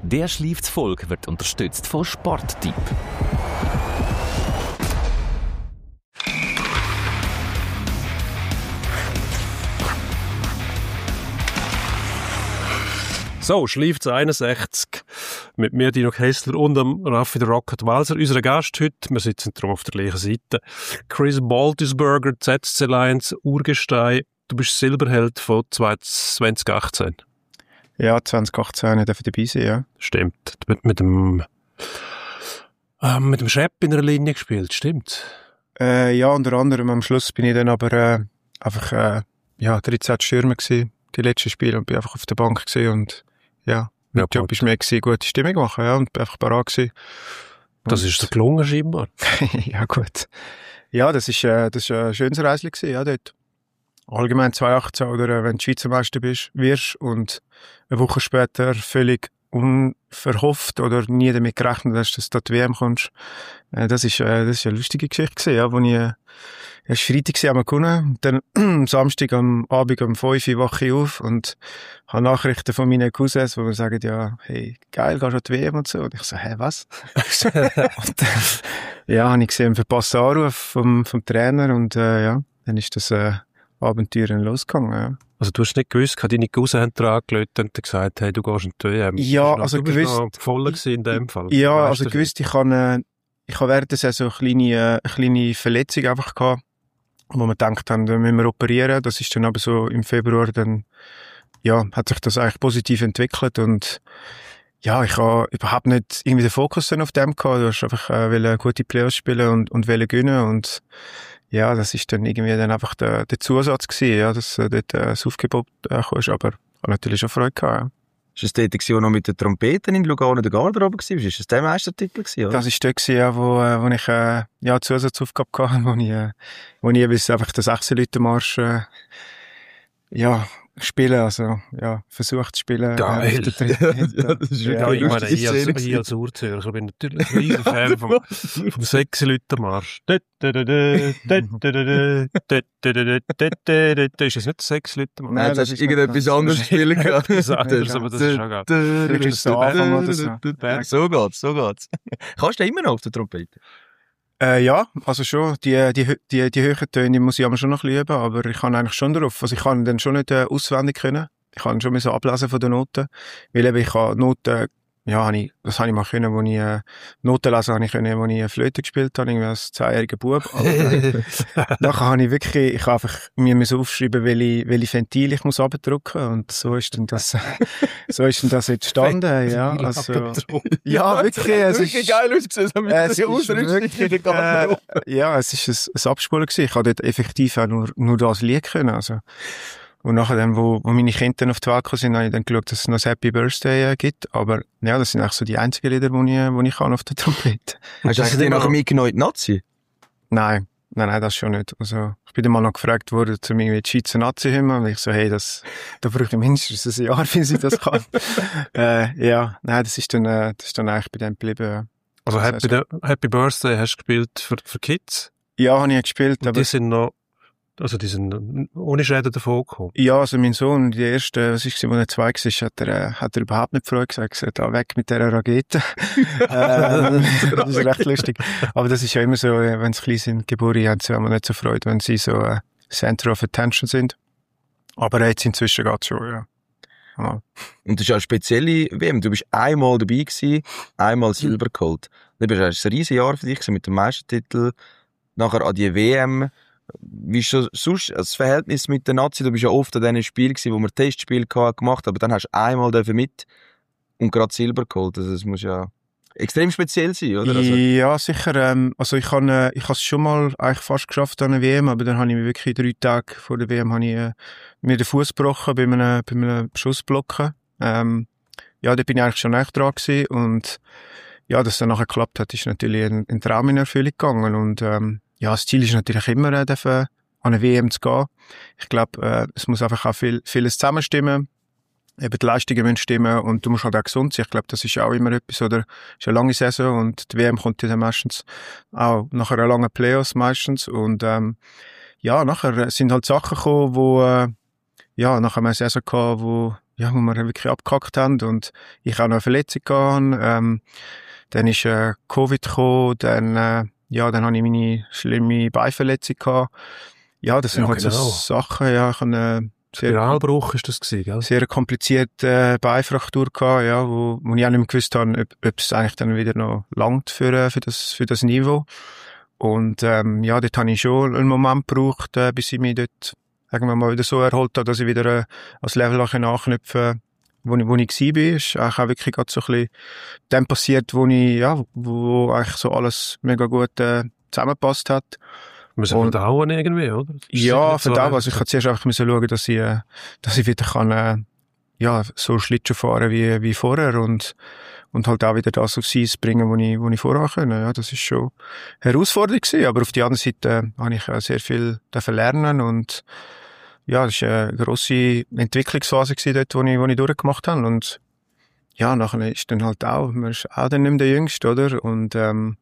Der Schleifts-Folge wird unterstützt von Sporttyp. So, Schleifts 61 mit mir, Dino Kessler und dem Raffi der Rocket Walser. Unser Gast heute, wir sitzen darum auf der gleichen Seite, Chris Baltisberger, ZSC Lions, Urgestein. Du bist Silberheld von 2018. Ja, 2018 darf ich dabei sein, ja. Stimmt. Mit dem Schepp in einer Linie gespielt, stimmt? Ja, unter anderem am Schluss bin ich dann aber einfach 13 Stürmer gewesen, die letzten Spiele, und bin einfach auf der Bank gewesen und ja, mein Job war mehr gewesen, gute Stimmung machen, ja, und bin einfach parat gewesen. Das ist dir gelungen, scheinbar. Ja, gut. Ja, das ist ein schönes Reisli gewesen, ja, dort. Allgemein 2018, oder wenn du Schweizer Meister wirst und eine Woche später völlig unverhofft oder nie damit gerechnet hast, dass du die WM kommst. Das ist eine lustige Geschichte gewesen, ja, wo ich erst Freitag haben wir gewonnen, dann Samstag am Abend um 5 Uhr wache ich auf und habe Nachrichten von meinen Cousins, wo mir sagen, ja, hey, geil, gehst du an die WM und so. Und ich so, hä, was? Und ja, habe ich gesehen, einen verpassten Anruf vom Trainer und ja, dann ist das Abenteuer losgegangen, ja. Also du hast nicht gewusst, deine Cousins haben dir angelötet und gesagt, hey, du gehst in die WM. Ja, also du bist gewusst... noch voll in dem Fall. Ja, weißt also gewusst, ich habe während der Saison eine kleine Verletzung einfach gehabt, wo wir gedacht haben, da müssen wir operieren. Das ist dann aber so im Februar dann, ja, hat sich das eigentlich positiv entwickelt und ja, ich habe überhaupt nicht irgendwie den Fokus dann auf dem gehabt. Du hast einfach gute Playoffs spielen und gewinnen und ja, das ist dann irgendwie dann einfach der Zusatz gewesen, ja, dass dort das Aufgebot kommst, aber ich habe natürlich schon Freude gehabt, ja. Ist das dort gewesen, wo noch mit den Trompeten in Lugano der Garderobe war? Ist das der Meistertitel gewesen, oder? Das ist dort gewesen, ja, wo ich ja, Zusatzaufgabe hatte, wo ich bis einfach den 6-Leute-Marsch ja, spielen, also ja, versucht zu spielen. Geil. Das ist ja, ich meine, ich als Urzürcher bin natürlich ein riesen Fan vom 6-Leute-Marsch. Ist das nicht 6-Leute-Marsch? Nein, das ist irgendetwas anderes spielen gehabt. Aber das ist schon geil. So geht's. Kannst du immer noch auf der Trompete? Ja, also schon, die höheren Töne muss ich aber schon noch üben, aber ich kann eigentlich schon drauf. Also ich kann dann schon nicht auswendig können. Ich kann schon so ablesen von den Noten. Weil eben ich kann Noten, ja, das habe ich mal können, wo ich Noten lesen habe ich können, wo ich Flöte gespielt habe, irgendwie als 10-jähriger Bub. Aber nachher habe ich wirklich, ich habe einfach mir so aufschreiben, welche Ventile ich muss abdrücken und so ist dann das entstanden, ja. Also, ja, wirklich, es ist wirklich geil ausgesehen, so mit der Ausrüstung. Ja, es ist ein Abspulen gewesen. Ich habe dort effektiv auch nur das Lied können, also. Und nachher dann, wo meine Kinder auf die Welt gekommen sind, habe ich dann geschaut, dass es noch ein Happy Birthday gibt. Aber ja, das sind eigentlich so die einzigen Lieder, die ich kann auf der Trompete. Hast du dir nachher mitgenommen in die Nazi? Nein, das schon nicht. Also, ich bin dann mal noch gefragt worden, zu mir die Schweizer Nazi-Hymne. Und ich so, hey, da brauche ich mindestens ein Jahr, bis ich das kann. Ja, nein, das ist dann eigentlich bei dem geblieben. Also Happy Birthday hast du gespielt für Kids? Ja, habe ich gespielt. Und aber die sind ohne Schäden davon gekommen? Ja, also mein Sohn, die erste, was ich gesehen, als er 2 war, hat er überhaupt nicht Freude gesagt, da weg mit dieser Rakete. Das ist recht lustig. Aber das ist ja immer so, wenn sie klein sind, geboren, haben sie immer nicht so Freude, wenn sie so Center of Attention sind. Aber jetzt inzwischen geht's schon, ja. Ja. Und das ist ja eine spezielle WM. Du bist einmal dabei gewesen, einmal Silber geholt. Das war ein riesiges Jahr für dich mit dem Meistertitel. Nachher an die WM. Wie ist so sonst das Verhältnis mit der Nazi? Du bist ja oft an diesen Spielen gewesen, wo wir Testspiele gemacht haben, aber dann hast du einmal mit und gerade Silber geholt. Also das muss ja extrem speziell sein, oder? Also ja, sicher. Also ich habe es schon mal eigentlich fast geschafft an der WM, aber dann habe ich mir wirklich 3 Tage vor der WM mir den Fuß gebrochen bei einem Schussblocken. Ja, da bin ich eigentlich schon echt dran gewesen und ja, dass es dann nachher geklappt hat, ist natürlich ein Traum in Erfüllung gegangen und ja, das Ziel ist natürlich immer, an eine WM zu gehen. Ich glaube, es muss einfach auch vieles zusammenstimmen. Eben die Leistungen müssen stimmen und du musst halt auch gesund sein. Ich glaube, das ist auch immer etwas, oder? Es ist eine lange Saison und die WM kommt dann meistens auch nach einer langen Playoffs meistens und ja, nachher sind halt Sachen gekommen, wo ja, nachher haben wir eine Saison gehabt, wo wir wirklich abgehackt haben und ich auch noch eine Verletzung hatte. Dann ist Covid gekommen, dann habe ich meine schlimme Beinverletzung gehabt. Ja, das sind halt so Sachen, ja, ich habe Spiralbruch ist das gewesen, gell? Sehr komplizierte Beinfraktur gehabt, ja, wo ich auch nicht mehr gewusst habe, ob es eigentlich dann wieder noch langt für das Niveau. Und, dort habe ich schon einen Moment gebraucht, bis ich mich dort irgendwann mal wieder so erholt habe, dass ich wieder als Level anknüpfen kann, wo ich war. Ist eigentlich auch wirklich gerade so ein bisschen dem passiert, wo eigentlich so alles mega gut zusammengepasst hat. Man muss verdauen irgendwie, oder? Ja, verdauen. Also ich kann zuerst einfach schauen, dass ich wieder kann, so Schlittschuh fahren wie vorher und halt auch wieder das aufs Eis bringen, wo ich vorher konnte. Ja, das ist schon herausfordernd gewesen. Aber auf der anderen Seite habe ich sehr viel lernen und ja, das war eine grosse Entwicklungsphase gewesen dort, wo ich durchgemacht habe. Und ja, nachher ist dann halt man ist auch dann nicht mehr der Jüngste, oder? Und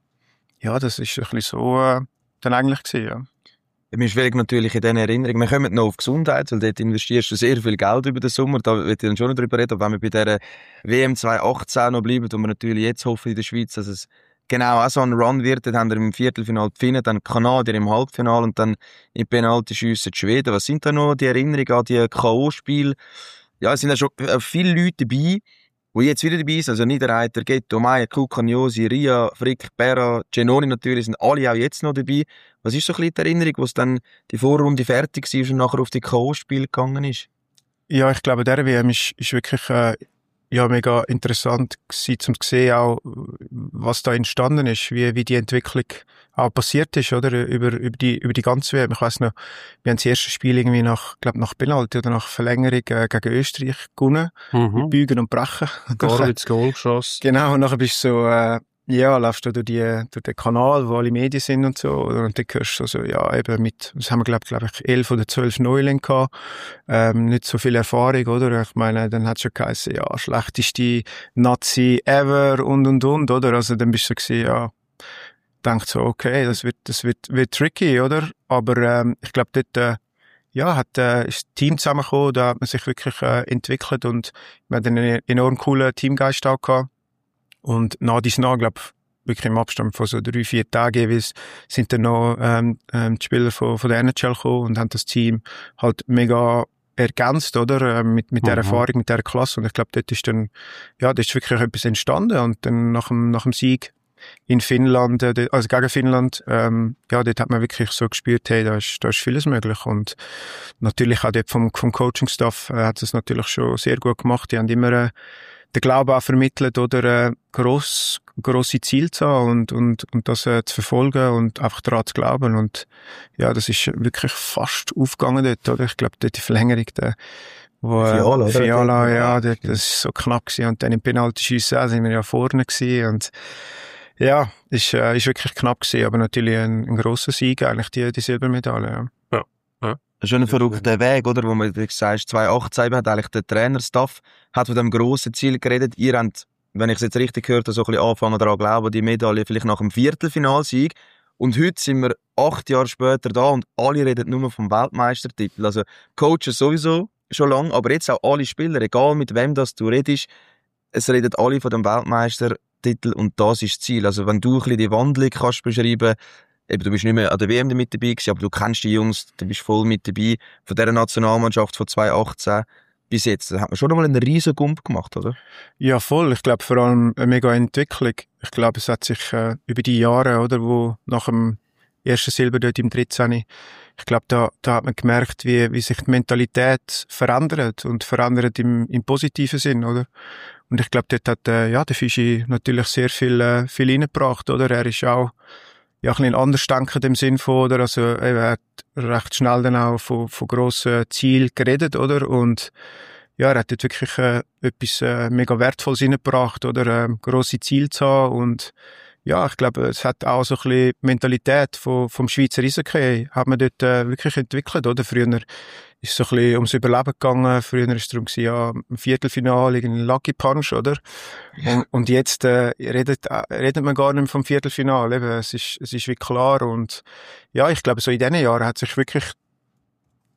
das ist ein bisschen so dann eigentlich gewesen, ja. Mir schwierig natürlich in dieser Erinnerung. Wir kommen noch auf Gesundheit, weil dort investierst du sehr viel Geld über den Sommer. Da will ich dann schon noch drüber reden. Aber wenn wir bei dieser WM 2018 noch bleiben, und wir natürlich jetzt hoffen in der Schweiz, dass es genau auch so ein Run wird, dann haben wir im Viertelfinale die Finnen, dann die Kanadier im Halbfinale und dann im Penaltyschiessen die Schweden. Was sind da noch die Erinnerungen an die K.O.-Spiele? Ja, es sind ja schon viele Leute dabei, die jetzt wieder dabei sind. Also Niederreiter, Ghetto, Meier, Kukanjosi, Ria, Frick, Berra, Genoni natürlich, sind alle auch jetzt noch dabei. Was ist so ein bisschen die Erinnerung, wo es dann die Vorrunde fertig war und nachher auf die K.O.-Spiele gegangen ist? Ja, ich glaube, der WM ist wirklich mega interessant gewesen, um zu sehen, auch, was da entstanden ist, wie die Entwicklung auch passiert ist, oder? Über die ganze WM. Ich weiss noch, wir haben das erste Spiel irgendwie nach Penalty oder nach Verlängerung gegen Österreich gewonnen. Mit Bügen und Brechen. Gorlitz Goal geschossen. Genau, und nachher bist du so, läufst du durch den Kanal, wo alle Medien sind und so, und dann hörst du so, eben was haben wir, glaube ich, 11 oder 12 Neulinge gehabt, nicht so viel Erfahrung, oder? Ich meine, dann hat's schon geheißen, schlechteste Nazi ever und, oder? Also, dann bist du so gewesen, denkt so, okay, das wird tricky, oder? Aber, ich glaube, dort, ist das Team zusammengekommen, da hat man sich wirklich, entwickelt und man hat einen enorm coolen Teamgeist auch gehabt. Und nach glaube wirklich im Abstand von so 3-4 Tagen jeweils sind dann noch die Spieler von der NHL gekommen und haben das Team halt mega ergänzt, oder? Mit der Erfahrung, mit der Klasse. Und ich glaube, dort ist dann, da ist wirklich etwas entstanden. Und dann nach dem Sieg in Finnland, also gegen Finnland, dort hat man wirklich so gespürt, hey, da ist vieles möglich. Und natürlich auch dort vom Coaching-Staff hat es natürlich schon sehr gut gemacht. Die haben immer den Glauben auch vermittelt, oder grosse Ziele zu haben und das zu verfolgen und einfach daran zu glauben. Und ja, das ist wirklich fast aufgegangen dort, oder? Ich glaube, dort die Verlängerung, Fiala, das ist so knapp gewesen. Und dann im Penaltyschiessen sind wir ja vorne gewesen. Und ja, ist wirklich knapp gewesen, aber natürlich ein grosser Sieg, eigentlich die Silbermedaille, ja. Das ist schon ein verrückter Weg, oder? Wo man, wie gesagt, 2018 hat eigentlich der Trainerstaff hat von dem grossen Ziel geredet. Ihr habt, wenn ich es jetzt richtig gehört habe, so ein bisschen angefangen daran glauben, die Medaille vielleicht nach dem Viertelfinalsieg. Und heute sind wir 8 Jahre später da und alle reden nur vom Weltmeistertitel. Also Coaches sowieso schon lange, aber jetzt auch alle Spieler, egal mit wem das du redest, es reden alle von dem Weltmeistertitel und das ist das Ziel. Also wenn du ein bisschen die Wandlung kannst beschreiben, eben, du bist nicht mehr an der WM mit dabei gewesen, aber du kennst die Jungs, du bist voll mit dabei. Von dieser Nationalmannschaft von 2018 bis jetzt. Da hat man schon einmal einen riesen Gump gemacht, oder? Ja, voll. Ich glaube, vor allem eine mega Entwicklung. Ich glaube, es hat sich über die Jahre, oder, wo nach dem ersten Silber dort im 13. Ich glaube, da hat man gemerkt, wie sich die Mentalität verändert und verändert im positiven Sinn, oder? Und ich glaube, dort hat der Fischi natürlich sehr viel reingebracht, oder? Er ist auch ein bisschen anders denken im Sinn von, oder? Also, er hat recht schnell dann auch von grossen Zielen geredet, oder? Und, er hat dort wirklich, etwas, mega Wertvolles reingebracht, oder? Grosse Ziele zu haben. Und, ich glaube, es hat auch so ein bisschen die Mentalität vom Schweizer Eishockey, hat man dort, wirklich entwickelt, oder? Früher ist so ein bisschen ums Überleben gegangen. Früher ist es darum gewesen, im Viertelfinale, irgendein Lucky Punch, oder? Ja. Und jetzt, redet man gar nicht mehr vom Viertelfinale. Eben, es ist wie klar. Und, ich glaube, so in diesen Jahren hat sich wirklich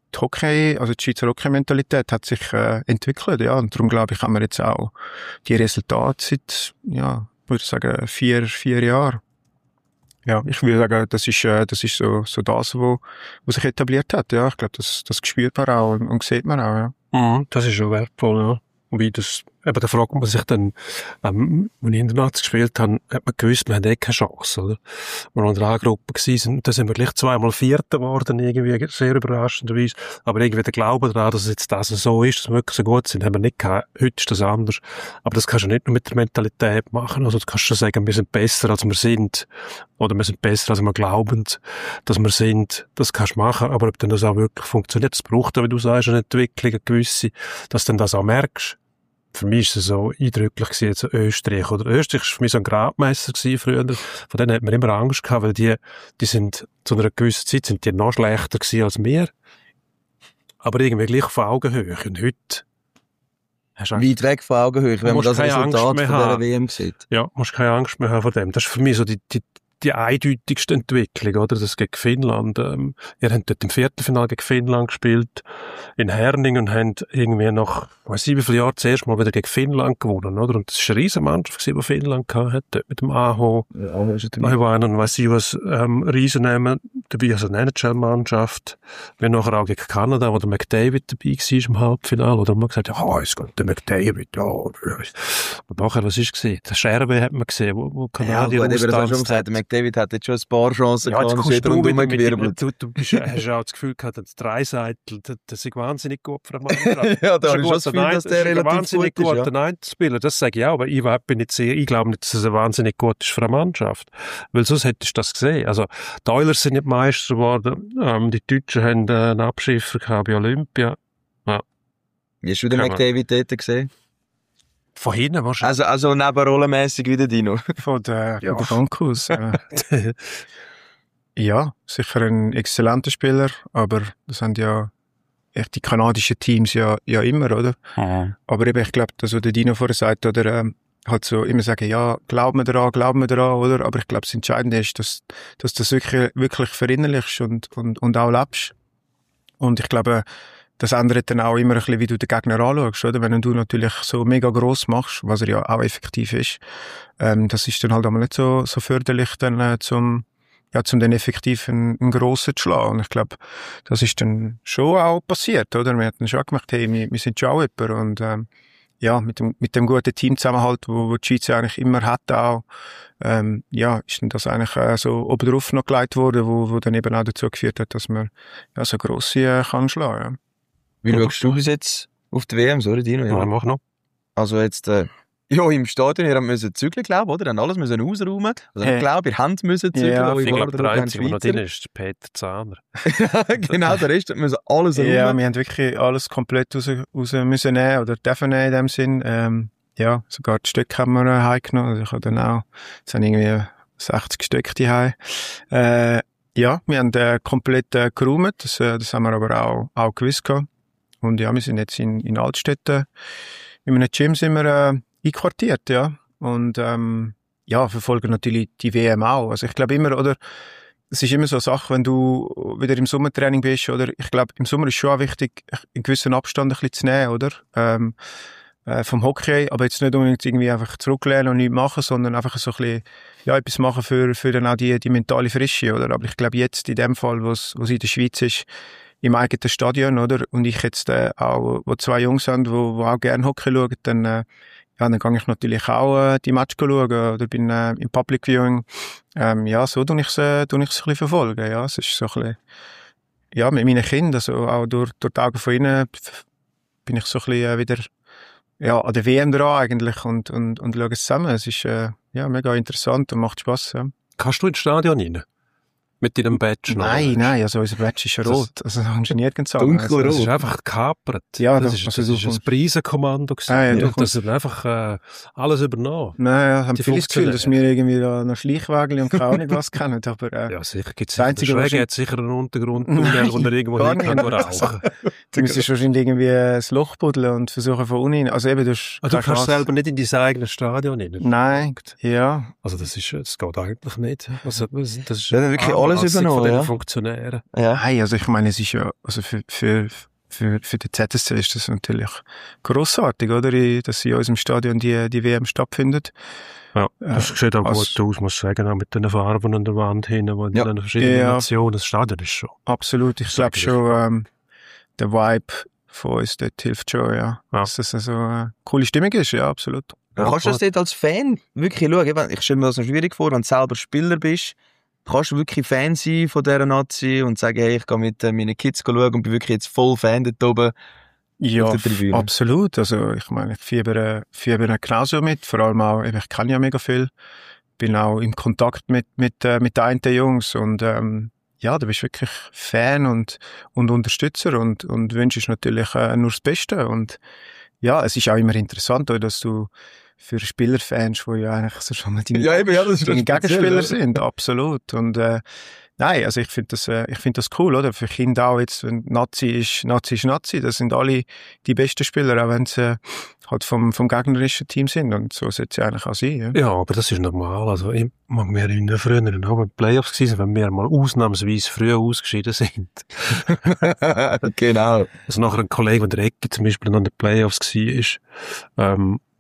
die Schweizer Hockey-Mentalität hat sich entwickelt, ja. Und darum glaube ich, haben wir jetzt auch die Resultate seit, ja, würde ich sagen, vier Jahren. Ja, ich würde sagen, das ist so das, wo sich etabliert hat, ja. Ich glaube, das spürt man auch und sieht man auch, ja. Das ist schon wertvoll, ja. Wobei da fragt man sich dann, als ich in der Nazi gespielt habe, hat man gewusst, wir haben keine Chance, oder? Wir waren in der A-Gruppe gewesen, da sind wir gleich zweimal Vierter geworden, irgendwie, sehr überraschenderweise. Aber irgendwie der Glaube daran, dass es jetzt das so ist, dass wir wirklich so gut sind, haben wir nicht gehabt. Heute ist das anders. Aber das kannst du nicht nur mit der Mentalität machen. Also, du kannst schon sagen, wir sind besser, als wir sind. Oder wir sind besser, als wir glauben, dass wir sind. Das kannst du machen. Aber ob dann das auch wirklich funktioniert, das braucht, wie du sagst, eine Entwicklung, eine gewisse, dass du dann das auch merkst. Für mich ist es so eindrücklich gewesen, jetzt Österreich. Oder Österreich war für mich so ein Gradmesser gewesen früher. Von denen hat man immer Angst gehabt, weil die sind zu einer gewissen Zeit sind die noch schlechter gewesen als wir. Aber irgendwie gleich auf Augenhöhe. Und heute hast du weit weg von Augenhöhe, wenn man das Resultat von dieser WM sieht. Ja, musst keine Angst mehr haben vor dem. Das ist für mich so die eindeutigste Entwicklung, oder? Das gegen Finnland. Ihr habt dort im Viertelfinale gegen Finnland gespielt, in Herning, und habt irgendwie nach, weiss ich wie viele Jahren zuerst mal wieder gegen Finnland gewonnen, oder? Und das war eine riesen Mannschaft, die Finnland hatte, dort mit dem Aho. Ja, und weiss ich was, Riesennamen dabei, also eine NHL-Mannschaft. Wir nachher auch gegen Kanada, wo der McDavid dabei war im Halbfinale, oder? Und man gesagt, ja, es geht der McDavid, ja. Und nachher, was ist gesehen? Der Scherbe hat man gesehen, wo Kanadier austanzt. David hat jetzt schon ein paar Chancen gehabt, und ist rumgewirbelt. Du hast auch das Gefühl gehabt, dass Dreiseitel, das ist wahnsinnig gut für eine Mannschaft. Ja, da habe ich schon das Gefühl, dass der relativ gut ist. Guter Nein-Spieler, das sage ich auch, aber ich glaube nicht, dass er wahnsinnig gut ist für eine Mannschaft. Weil sonst hättest du das gesehen. Also, die Oilers sind nicht Meister geworden, die Deutschen haben einen Abschiffer gehabt bei Olympia. Ja. Wie hast du den McDavid dort gesehen? Von hinten wahrscheinlich. Also nebenrollenmässig wie der Dino. Von der Bank aus. Ja, sicher ein exzellenter Spieler, aber das haben ja echt die kanadischen Teams ja immer, oder? Mhm. Aber eben, ich glaube, das, was der Dino vorher sagt, oder halt so immer sagen, ja, glauben wir daran, oder? Aber ich glaube, das Entscheidende ist, dass du das wirklich verinnerlichst und auch lebst. Und ich glaube, das ändert dann auch immer ein bisschen, wie du den Gegner anschaust, oder? Wenn du natürlich so mega gross machst, was er ja auch effektiv ist, das ist dann halt einmal nicht so förderlich, dann, zum den effektiv einen grossen zu schlagen. Und ich glaube, das ist dann schon auch passiert, oder? Wir hatten schon gemerkt, hey, wir sind schon auch jemand. Und, mit dem guten Teamzusammenhalt, wo die Schweiz eigentlich immer hat auch, ist dann das eigentlich so obendrauf noch gelegt worden, wo dann eben auch dazu geführt hat, dass man so grosse kann schlagen. Ja. Wie schaust du bis jetzt auf die WM, oder Dino? Ja, mach noch. Also jetzt, im Stadion, ihr müsst zügeln, glaube ich, oder? Dann alles müssen ausräumen. Also ich glaube, ihr habt müssen zügeln. Ja, ich glaube, der Einzige, der noch drin ist Peter Zahner. Genau, der Rest müssen alles räumen. Ja, wir haben wirklich alles komplett raus müssen nehmen, oder dürfen nehmen in dem Sinn. Sogar die Stücke haben wir heimgenommen. Also ich habe dann auch, es sind irgendwie 60 Stücke daheim. Wir haben komplett geräumt. Das haben wir aber auch gewusst gehabt. Und ja, wir sind jetzt in Altstädten. In einem Gym sind wir einquartiert, ja. Und verfolgen natürlich die WM auch. Also ich glaube immer, oder, es ist immer so eine Sache, wenn du wieder im Sommertraining bist, oder, ich glaube, im Sommer ist schon auch wichtig, einen gewissen Abstand ein bisschen zu nehmen, oder? Vom Hockey, aber jetzt nicht unbedingt irgendwie einfach zurücklehnen und nichts machen, sondern einfach so ein bisschen, etwas machen für dann auch die mentale Frische, oder? Aber ich glaube jetzt in dem Fall, wo es in der Schweiz ist, im eigenen Stadion, oder? Und ich jetzt auch, wo zwei Jungs haben, wo auch gerne Hockey schauen, dann gehe ich natürlich auch die Match schauen, oder bin im Public Viewing. So tue ich es ein bisschen verfolgen, ja. Es ist so ein bisschen, mit meinen Kindern, also auch durch die Augen von ihnen, bin ich so ein bisschen wieder, an der WM dran eigentlich und schaue es zusammen. Es ist, mega interessant und macht Spass, ja. Kannst du ins Stadion rein? Mit deinem Badge? Nein, also unser Badge ist ja rot. Also das kannst du nirgends sagen. Dunkelrot. Das ist einfach gekapert. Ja, das ist ein Preisenkommando gewesen. Das ist einfach alles übernommen. Nein, haben viele das Gefühl, dass wir irgendwie da noch Schleichwägel und keine Ahnung was kennen. Aber, ja, sicher gibt's sicher. Der Schwäge hat sicher einen Untergrund, wo er irgendwo hin kann rauchen. Du müsstest wahrscheinlich irgendwie ein Loch buddeln und versuchen von unten. Also eben, du kannst selber nicht in dein eigenes Stadion rein. Nein, ja. Also das geht eigentlich nicht. Also, das ist wirklich alles Verlassung übernommen, von den ja. Funktionären. Ja. Nein, also ich meine, es ist ja, also für den ZSC ist das natürlich grossartig, oder? Dass in unserem Stadion die WM stattfindet. Ja, das sieht auch also- gut aus, muss ich sagen, auch mit den Farben an der Wand hin, wo Ja. dann verschiedene Ja. Nationen, das Stadion ist schon. Absolut. Ich glaube schon, der Vibe von uns dort hilft schon, ja. Ja. Dass das so eine coole Stimmung ist, ja, absolut. Ja, kannst du das dort als Fan wirklich schauen? Ich stelle mir das noch schwierig vor, wenn du selber Spieler bist. Kannst du wirklich Fan sein von dieser Nazi und sagen, hey, ich gehe mit meinen Kids schauen und bin wirklich jetzt voll Fan dort oben Ja, auf der Tribüne? absolut. Also ich meine, ich fiebere genauso mit. Vor allem auch, ich kenne ja mega viel. Bin auch im Kontakt mit den einen Jungs und ja, du bist wirklich Fan und Unterstützer und wünschst natürlich nur das Beste. Und ja, es ist auch immer interessant, auch, dass du für Spielerfans, die ja eigentlich so schon mal deine das deine Gegenspieler sind, absolut. Und nein, also ich finde das cool, oder? Für Kinder auch jetzt, wenn Nazi ist Nazi. Das sind alle die besten Spieler, auch wenn sie halt vom gegnerischen Team sind. Und so sollte es ja eigentlich auch sein. Ja. Ja, aber das ist normal. Also, ich mag mich erinnern, früher in den Playoffs gewesen, wenn wir mal ausnahmsweise früher ausgeschieden sind. Genau. Also nachher ein Kollege, der Ecke zum Beispiel noch in den Playoffs war,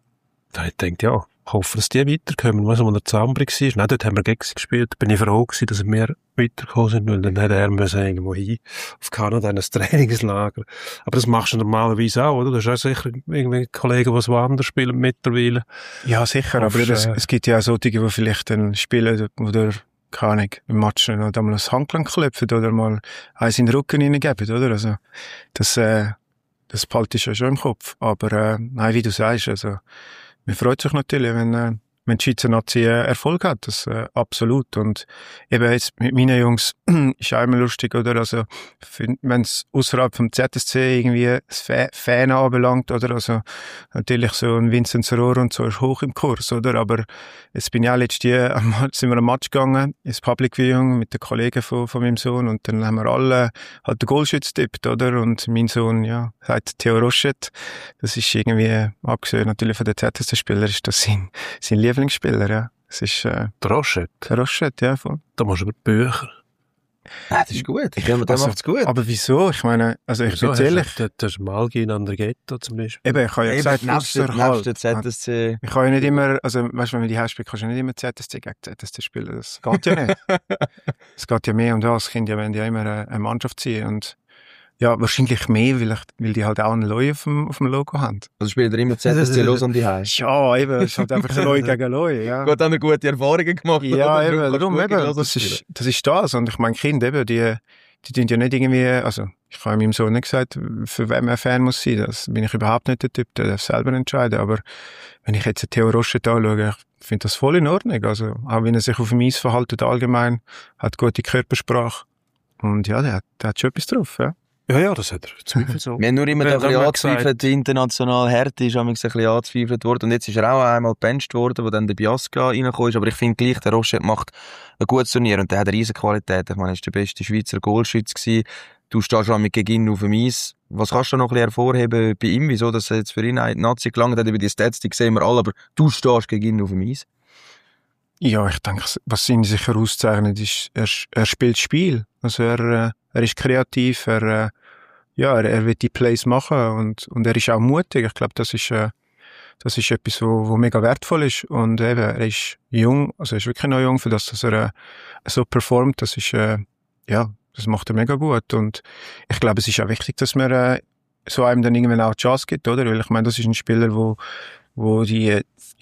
da hat gedacht, ja, ich hoffe, dass die weiterkommen. Weißt du, wo der Zambri war? Nein, dort haben wir gegen sie gespielt. Bin ich froh gewesen, dass wir weitergekommen sind, weil dann hätte er müssen irgendwo hin, auf Kanada, in ein Trainingslager. Aber das machst du normalerweise auch, oder? Du hast auch sicher irgendwie Kollegen, die woanders spielen mittlerweile. Ja, sicher, aber es gibt ja auch solche, die vielleicht dann spielen, oder keine Ahnung, im Match noch mal ein Handgelenk klopfen oder mal eins in den Rücken reingeben, oder? Also, das behalte ich ja schon im Kopf. Aber, nein, wie du sagst, also, mir freut sich natürlich, wenn die Schweizer Nazi Erfolg hat, das absolut. Und eben jetzt mit meinen Jungs ist auch immer lustig, oder? Also, wenn es außerhalb vom ZSC irgendwie das Fan anbelangt, oder? Also, natürlich so ein Vincent Rohr und so ist hoch im Kurs, oder? Aber jetzt bin ich auch letztes Jahr, sind wir am Match gegangen, ins Public Viewing mit den Kollegen von meinem Sohn und dann haben wir alle halt den Goalschütz tippt, oder? Und mein Sohn, ja, sagt Theo Roschet. Das ist irgendwie, abgesehen natürlich von den ZSC-Spielern, ist das sein Lieblingsspieler, ja. Es ist, Der Roschet, der Roschet, ja, voll. da musst du über die Bücher. Das ist gut. Der macht's gut. Aber wieso? Ich meine, also ich bin ehrlich, Das ist Malgi in Anderghetto zum Beispiel. eben, ich habe ja gesagt, nebst der ausserhalb. ZSC. Ich kann ja nicht immer, also weißt du, wenn du die Haus spielst, kannst du ja nicht immer ZSC gegen ZSC spielen. Das geht ja nicht. Es geht ja mehr um das. Kinder wollen ja immer eine Mannschaft ziehen und ja, wahrscheinlich mehr, weil die halt auch einen Leu auf dem Logo haben. Also spielt er immer ZSC los um die Heim. Ja, eben, es ist halt einfach Leu gegen Leu, ja. Gut, haben wir gute Erfahrungen gemacht. Ja, oder? eben, Kannst du darum gut eben, gegen Lausanne das spielen. ist das. Und ich meine, Kinder eben, die tun ja nicht irgendwie, also, ich habe meinem Sohn nicht gesagt, für wen er Fan muss sein. Das bin ich überhaupt nicht der Typ, der darf selber entscheiden. Aber wenn ich jetzt Theo Roschet anschaue, ich finde das voll in Ordnung. Also, auch wenn er sich auf dem Eis verhaltet allgemein, hat gute Körpersprache. Und ja, der hat schon etwas drauf, ja. Ja, das hat er zweifelsohne. Wir haben nur immer Ja, ein bisschen haben wir angezweifelt, die internationale Härte ist ein bisschen angezweifelt worden. Und jetzt ist er auch einmal gebencht worden, wo dann der Biasca reingekommen ist. Aber ich finde gleich, der Roschet macht ein gutes Turnier und der hat eine riesen Qualität. Ich meine, er ist der beste Schweizer Goalschütze gewesen. Du stehst schon gegen ihn auf dem Eis. Was kannst du noch ein bisschen hervorheben bei ihm? Wieso, dass er jetzt für ihn in die Nazi gelangt hat? Über die Stats, die sehen wir alle, aber du stehst gegen ihn auf dem Eis. Ja, ich denke, was ihn sicher auszeichnet, ist, er spielt Spiel. Also er ist kreativ, er will die Plays machen und er ist auch mutig. Ich glaube, das ist etwas, wo mega wertvoll ist. Und eben, er ist jung, also er ist wirklich noch jung, für das, dass er so performt. Das ist, das macht er mega gut. Und ich glaube, es ist auch wichtig, dass man so einem dann irgendwann auch die Chance gibt, oder? Weil ich meine, das ist ein Spieler, wo die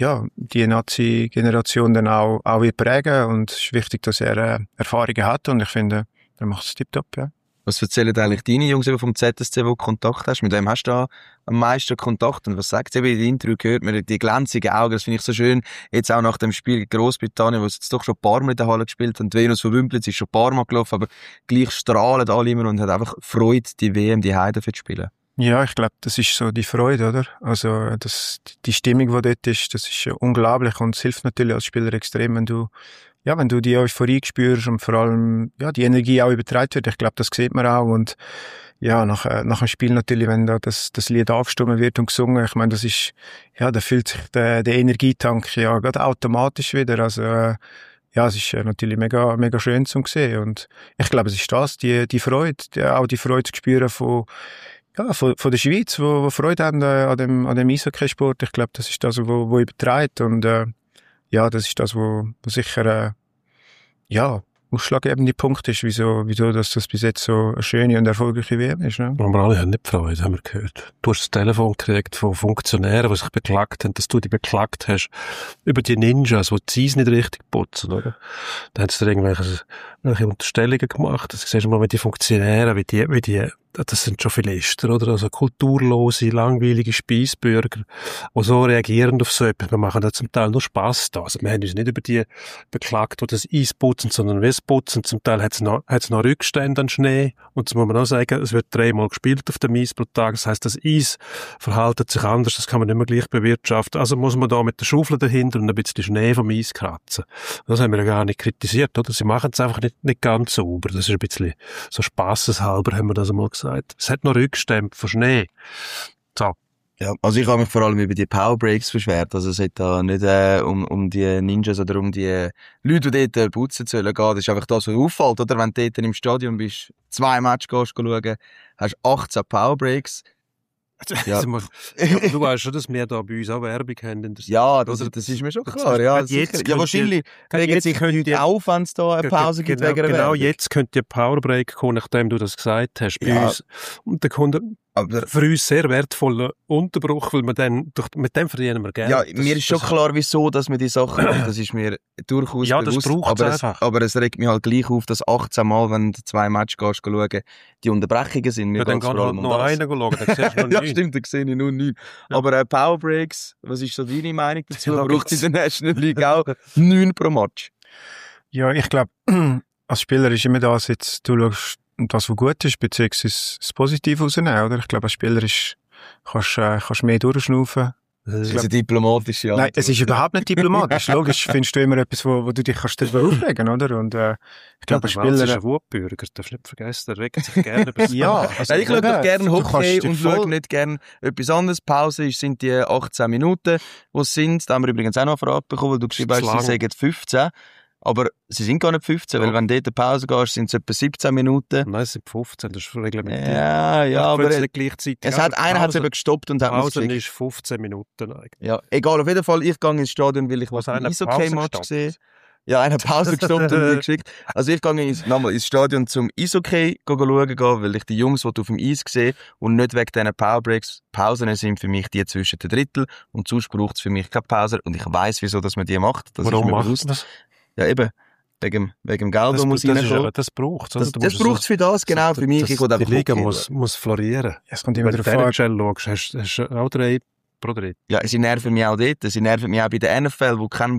Nazi-Generation dann auch wird prägen. Und es ist wichtig, dass er Erfahrungen hat. Und ich finde, er macht es tipptopp, ja. Was erzählen eigentlich deine Jungs eben vom ZSC, wo du Kontakt hast? Mit wem hast du da am meisten Kontakt? Und was sagt sie? In dem Interview gehört man die glänzigen Augen. Das finde ich so schön. Jetzt auch nach dem Spiel gegen Großbritannien, wo sie jetzt doch schon ein paar Mal in der Halle gespielt haben. Die Venus von Wümplitz ist schon ein paar Mal gelaufen, aber gleich strahlen alle immer und hat einfach Freude, die WM, die Heide zu spielen. Ja, ich glaube, das ist so die Freude, oder? Also, die Stimmung, die dort ist, das ist unglaublich und es hilft natürlich als Spieler extrem, wenn du die Euphorie spürst und vor allem, ja, die Energie auch übertragen wird. Ich glaube, das sieht man auch und, ja, nach dem Spiel natürlich, wenn da das Lied aufgestimmt wird und gesungen, ich meine, das ist, ja, da fühlt sich der Energietank, ja, gerade automatisch wieder, also, ja, es ist natürlich mega, mega schön zu sehen. Und ich glaube, es ist das, die Freude, auch die Freude zu spüren von der Schweiz, wo Freude haben an dem Eishockeysport. Ich glaube, das ist das, wo überträgt. Und ja, das ist das, wo sicher ausschlaggebende Punkt ist, wieso das bis jetzt so eine schöne und erfolgreiche WM ist. Ne? Aber alle haben nicht Freude, haben wir gehört. Du hast das Telefon gekriegt von Funktionären, die sich beklagt haben, dass du dich beklagt hast über die Ninjas, die die Eis nicht richtig putzen, oder? Da haben sie dir irgendwelche Unterstellungen gemacht. Das siehst du mal mit den Funktionären, wie die das sind schon viele Ester, oder? Also kulturlose, langweilige Speisbürger, die so reagieren auf so etwas. Wir machen da zum Teil nur Spass da. Also wir haben uns nicht über die beklagt, die das Eis putzen, sondern wie es putzen. Zum Teil hat's noch Rückstände an Schnee. Und das muss man auch sagen, es wird 3-mal gespielt auf dem Eis pro Tag. Das heisst, das Eis verhaltet sich anders. Das kann man nicht mehr gleich bewirtschaften. Also muss man da mit der Schaufel dahinter und ein bisschen Schnee vom Eis kratzen. Das haben wir ja gar nicht kritisiert, oder? Sie machen es einfach nicht ganz sauber. Das ist ein bisschen so spasseshalber, haben wir das einmal gesagt. Es hat noch Rückstände von Schnee. So. Ja, also ich habe mich vor allem über die Powerbreaks beschwert. Also es hat da nicht um die Ninjas oder um die Leute, die dort putzen sollen gehen. Das ist einfach das, was auffällt, oder? Wenn du dort im Stadion bist, 2 Matches gehst schauen, hast 18 Powerbreaks. Ja. Du weißt schon, dass wir da bei uns auch Werbung haben. Ja, das ist mir schon klar. Ja, ja, wahrscheinlich kriegen sich Leute auf, wenn es da eine Pause gibt wegen einer Genau, Werbung. jetzt könnte ein Powerbreak kommen, nachdem du das gesagt hast, bei uns. Und dann kommt aber für uns sehr wertvoller Unterbruch, weil wir dann, mit dem verdienen wir Geld. Ja, mir ist schon klar, wieso, dass wir die Sachen machen. Das ist mir durchaus ja, das bewusst. braucht es einfach. Aber es regt mich halt gleich auf, dass 18 Mal, wenn du 2 Matches gehst schauen, die Unterbrechungen sind. Mir ja, dann kann halt noch einer schauen, dann siehst du noch ja, nicht. stimmt, dann sehe ich nur nichts. Ja. Aber Powerbreaks, was ist so deine Meinung dazu? Ja, braucht es in der National League auch 9 pro Match? Ja, ich glaube, als Spieler ist immer das, jetzt du schaust, das, was gut ist, beziehungsweise das Positive rausnehmen, oder? Ich glaube, als Spieler kannst mehr durchschnaufen. Das ist eine diplomatische Antwort. Nein, es ist überhaupt nicht diplomatisch. Logisch findest du immer etwas, wo du dich darüber aufregen, oder? Und ich glaube, als Spieler... ist ein Wutbürger, darfst du nicht vergessen, der regt sich gerne über ja, also ich schaue doch gerne Hockey und schaue nicht gerne etwas anderes. Pause sind die 18 Minuten, die es sind. Da haben wir übrigens auch noch Frage bekommen, weil du geschrieben hast, sie sagen 15. Aber sie sind gar nicht 15, weil wenn du dort in Pause gehst, sind es etwa 17 Minuten. Nein, es sind 15, das ist reglementiert. Ja, aber einer hat es eben gestoppt und hat mir gesagt. Pause ist 15 Minuten eigentlich. Ja, egal, auf jeden Fall, ich gehe ins Stadion, weil ich was ein Eishockey-Match gesehen. Ja, einer hat Pause gestoppt und mir geschickt. Also ich gehe nochmal ins Stadion zum Eishockey schauen, weil ich die Jungs, die auf dem Eis sehe und nicht wegen diesen Powerbreaks. Pausen sind für mich die zwischen den Drittel und sonst braucht es für mich keine Pause und ich weiss, wieso dass man die macht. Das Warum ist mir macht bewusst. das? Ja, eben. Wegen Geld, das muss reinkommen. Das braucht es. Das braucht es für das, genau, für mich. Ich die Liga muss florieren. Es kommt immer darauf an. Wenn du schaust, hast du auch 3 pro 3. Ja, sie nerven mich auch dort. Sie nerven mich auch bei der NFL, wo kein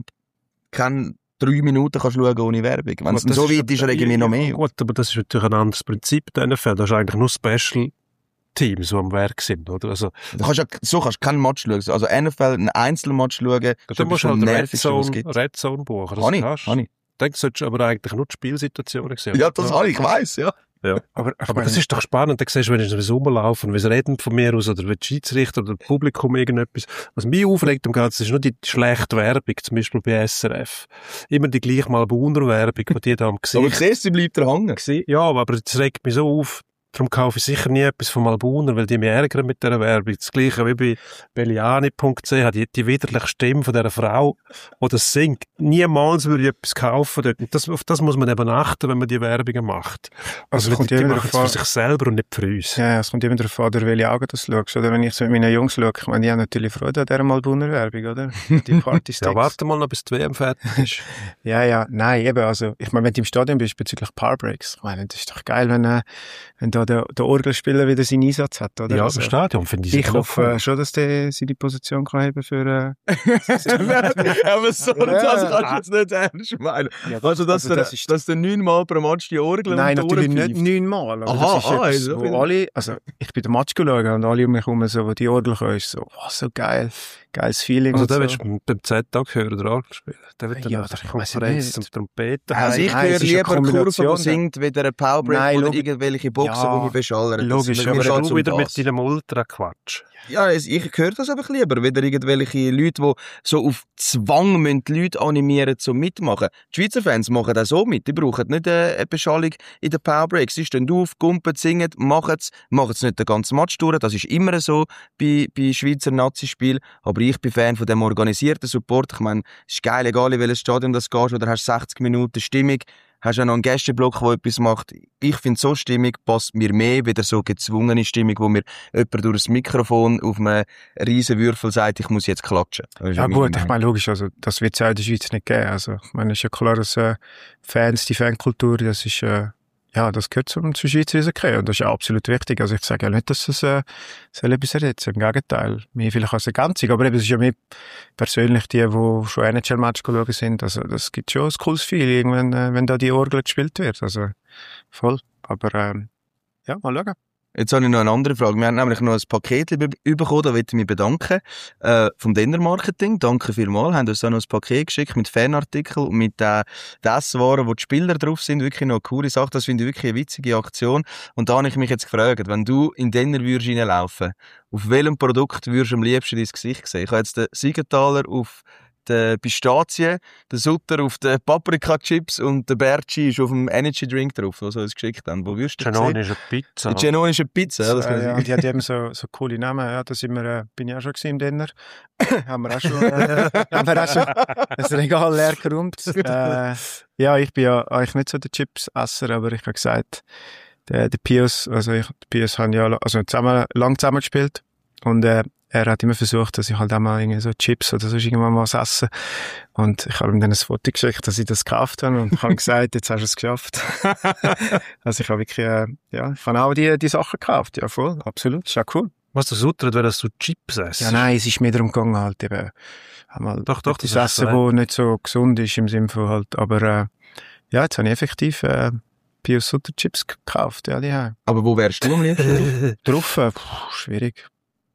3 Minuten kannst schauen ohne Werbung. Wenn es so weit ist, regen wir noch mehr. Gut, aber das ist natürlich ein anderes Prinzip der NFL. Das ist eigentlich nur Special Teams, die am Werk sind, oder? Also, so kannst du keinen Match schauen. Also NFL, einen Einzelmatch schauen. Du musst halt Red Zone buchen. Habe ich. Dann solltest du aber eigentlich nur die Spielsituationen sehen. Ja, das habe ich weiss, ja. Ja. Aber das ist doch spannend. Da siehst du, wenn sie rumlaufen, wie sie reden von mir aus, oder wie die Schiedsrichter oder das Publikum irgendetwas. Was mich aufregt am Ganzen, ist nur die schlechte Werbung, zum Beispiel bei SRF. Immer die gleiche Malbuner-Werbung, die die da am Gesicht... Aber ich sehe, sie bleibt da hängen. Ja, aber das regt mich so auf. Darum kaufe ich sicher nie etwas von Malbuner, weil die mich ärgern mit dieser Werbung. Das Gleiche wie bei Belliani.ch, die widerliche Stimme von dieser Frau, die das singt. Niemals würde ich etwas kaufen dort. Und auf das muss man eben achten, wenn man die Werbungen macht. Also die machen es für sich selber und nicht für uns. Ja, es kommt immer darauf an, durch welche Augen du schaust. Oder wenn ich so mit meinen Jungs schaue, ich meine, die haben natürlich Freude an dieser Malbuner-Werbung, oder? Die Partysticks. Ja, warte mal noch, bis die WM fertig ist. ja, nein, eben, also, ich meine, wenn du im Stadion bist bezüglich Powerbreaks, ich meine, das ist doch geil, wenn da der Orgelspieler wieder seinen Einsatz hat, oder? Ja, also, im Stadion finde ich. Ich hoffe schon, dass der seine Position kann haben für... aber so, das kannst du jetzt nicht ernst meinen. Ja, also, dass der 9-mal pro Match die Orgel Nein, natürlich nicht 9-mal. Das ist etwas, wo alle... Also, ich bin den Match geschaut und alle um mich herum so, wo die Orgel kommen, ist so, wow, so geil. geiles Feeling. Also und da so. willst du beim Z-Tag hören, der Orgel spielen. Der wird dann Ja, auf der ich weiss Konferenz nicht. zum Trompeten. Also ich Nein, höre es ist eine lieber Kurven, Kombination. die singt, wieder ein Powerbreak Nein, oder logisch. irgendwelche Boxen, Ja, die mich beschallern. logisch, Das- aber mir Aber geht's du um wieder das. mit deinem Ultra-Quatsch. Ja, ich höre das einfach lieber. Wieder irgendwelche Leute, die so auf Zwang müssen die Leute animieren, zum mitmachen. Die Schweizer Fans machen auch so mit. Die brauchen nicht eine Beschallung in den Powerbreaks. Sie stehen auf, gumpen, singen, machen es nicht den ganzen Match durch. Das ist immer so bei Schweizer Nazi-Spielen. Aber ich bin Fan von dem organisierten Support. Ich meine, es ist geil, egal in welches Stadion das gehst, oder hast 60 Minuten Stimmung. Hast ja noch einen Gästeblock, der etwas macht. Ich finde, so Stimmung passt mir mehr, wieder so gezwungene Stimmung, wo mir jemand durch das Mikrofon auf einem riesen Würfel sagt, ich muss jetzt klatschen. Das ist Ja meine gut, ich Meinung. meine, logisch, also das wird es ja in der Schweiz nicht geben. Also ich meine, es ist ja klar, dass Fans, die Fankultur, das ist ja, das gehört zur Schweizer Eishockey und das ist ja absolut wichtig. Also ich sage ja nicht, dass das soll etwas ersetzen. Im Gegenteil, mehr vielleicht als Ergänzung. Aber eben, es ist ja mehr persönlich die schon NHL-Match schauen sind. Also das gibt schon ein cooles Feeling, wenn da die Orgel gespielt wird. Also voll. Aber ja, mal schauen. Jetzt habe ich noch eine andere Frage. Wir haben nämlich noch ein Paket bekommen, da möchte ich mich bedanken, vom Denner Marketing. Danke vielmals. Haben uns auch noch ein Paket geschickt mit Fanartikeln und mit den Esswaren, wo die Spieler drauf sind. Wirklich noch eine coole Sache. Das finde ich wirklich eine witzige Aktion. Und da habe ich mich jetzt gefragt, wenn du in Denner würdest reinlaufen, auf welchem Produkt würdest du am liebsten dein Gesicht sehen? Ich habe jetzt den Siegenthaler auf der Pistazie, der Sutter auf den Paprika-Chips und der Berci ist auf dem Energy-Drink drauf, was sie uns geschickt haben. Wo würdest du das sehen? Genonische Pizza. Die genonische Pizza, ja, das kann ich Ja, sagen. die hat eben so coole Namen. Ja, da sind wir, bin ich auch schon gewesen im Denner. haben wir auch schon das Regal leer geräumt. Ja, ich bin ja eigentlich nicht so der Chips-Esser, aber ich habe gesagt, der Pius, der Pius haben ja lang zusammen gespielt und er hat immer versucht, dass ich halt auch mal irgendwie so Chips oder so irgendwann mal was esse. Und ich habe ihm dann ein Foto geschickt, dass ich das gekauft habe und habe gesagt, jetzt hast du es geschafft. Also ich habe wirklich, ja, ich habe auch die Sachen gekauft. Ja, voll, absolut, ist auch cool. Was du suttert, wäre, dass du Chips isst. Ja, nein, es ist mir darum gegangen, halt eben, einmal Doch, das das hast du Essen, wo nicht so gesund ist im Sinne von halt, aber ja, jetzt habe ich effektiv Pius Sutter Chips gekauft, ja, die haben. Aber wo wärst du am liebsten? Drauf, schwierig.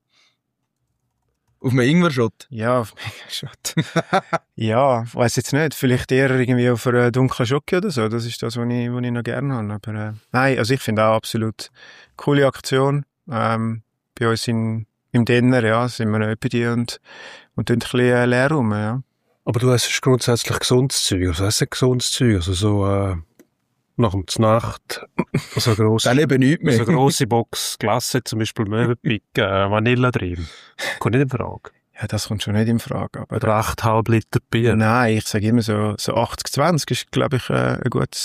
Auf einem Ingwer-Shot? Ja, auf Shot. Ja, weiss jetzt nicht. Vielleicht eher irgendwie auf einer dunklen Schocke oder so. Das ist das, was ich noch gerne habe. Aber nein, also ich finde auch absolut coole Aktion. Bei uns im Denner, ja, sind wir noch bei dir und tun ein bisschen leer rum, ja. Aber du isst grundsätzlich gesundes Zeug. Also essen gesundes Zeug. Also so nach dem Znacht so grosse, Dann eben nichts mehr. so grosse Box Glasse, zum Beispiel Möwenpick, Vanille drin. Kommt nicht in Frage. Ja, das kommt schon nicht in Frage. Aber Oder 8,5 Liter Bier. nein, ich sage immer so 80-20 ist, glaube ich, eine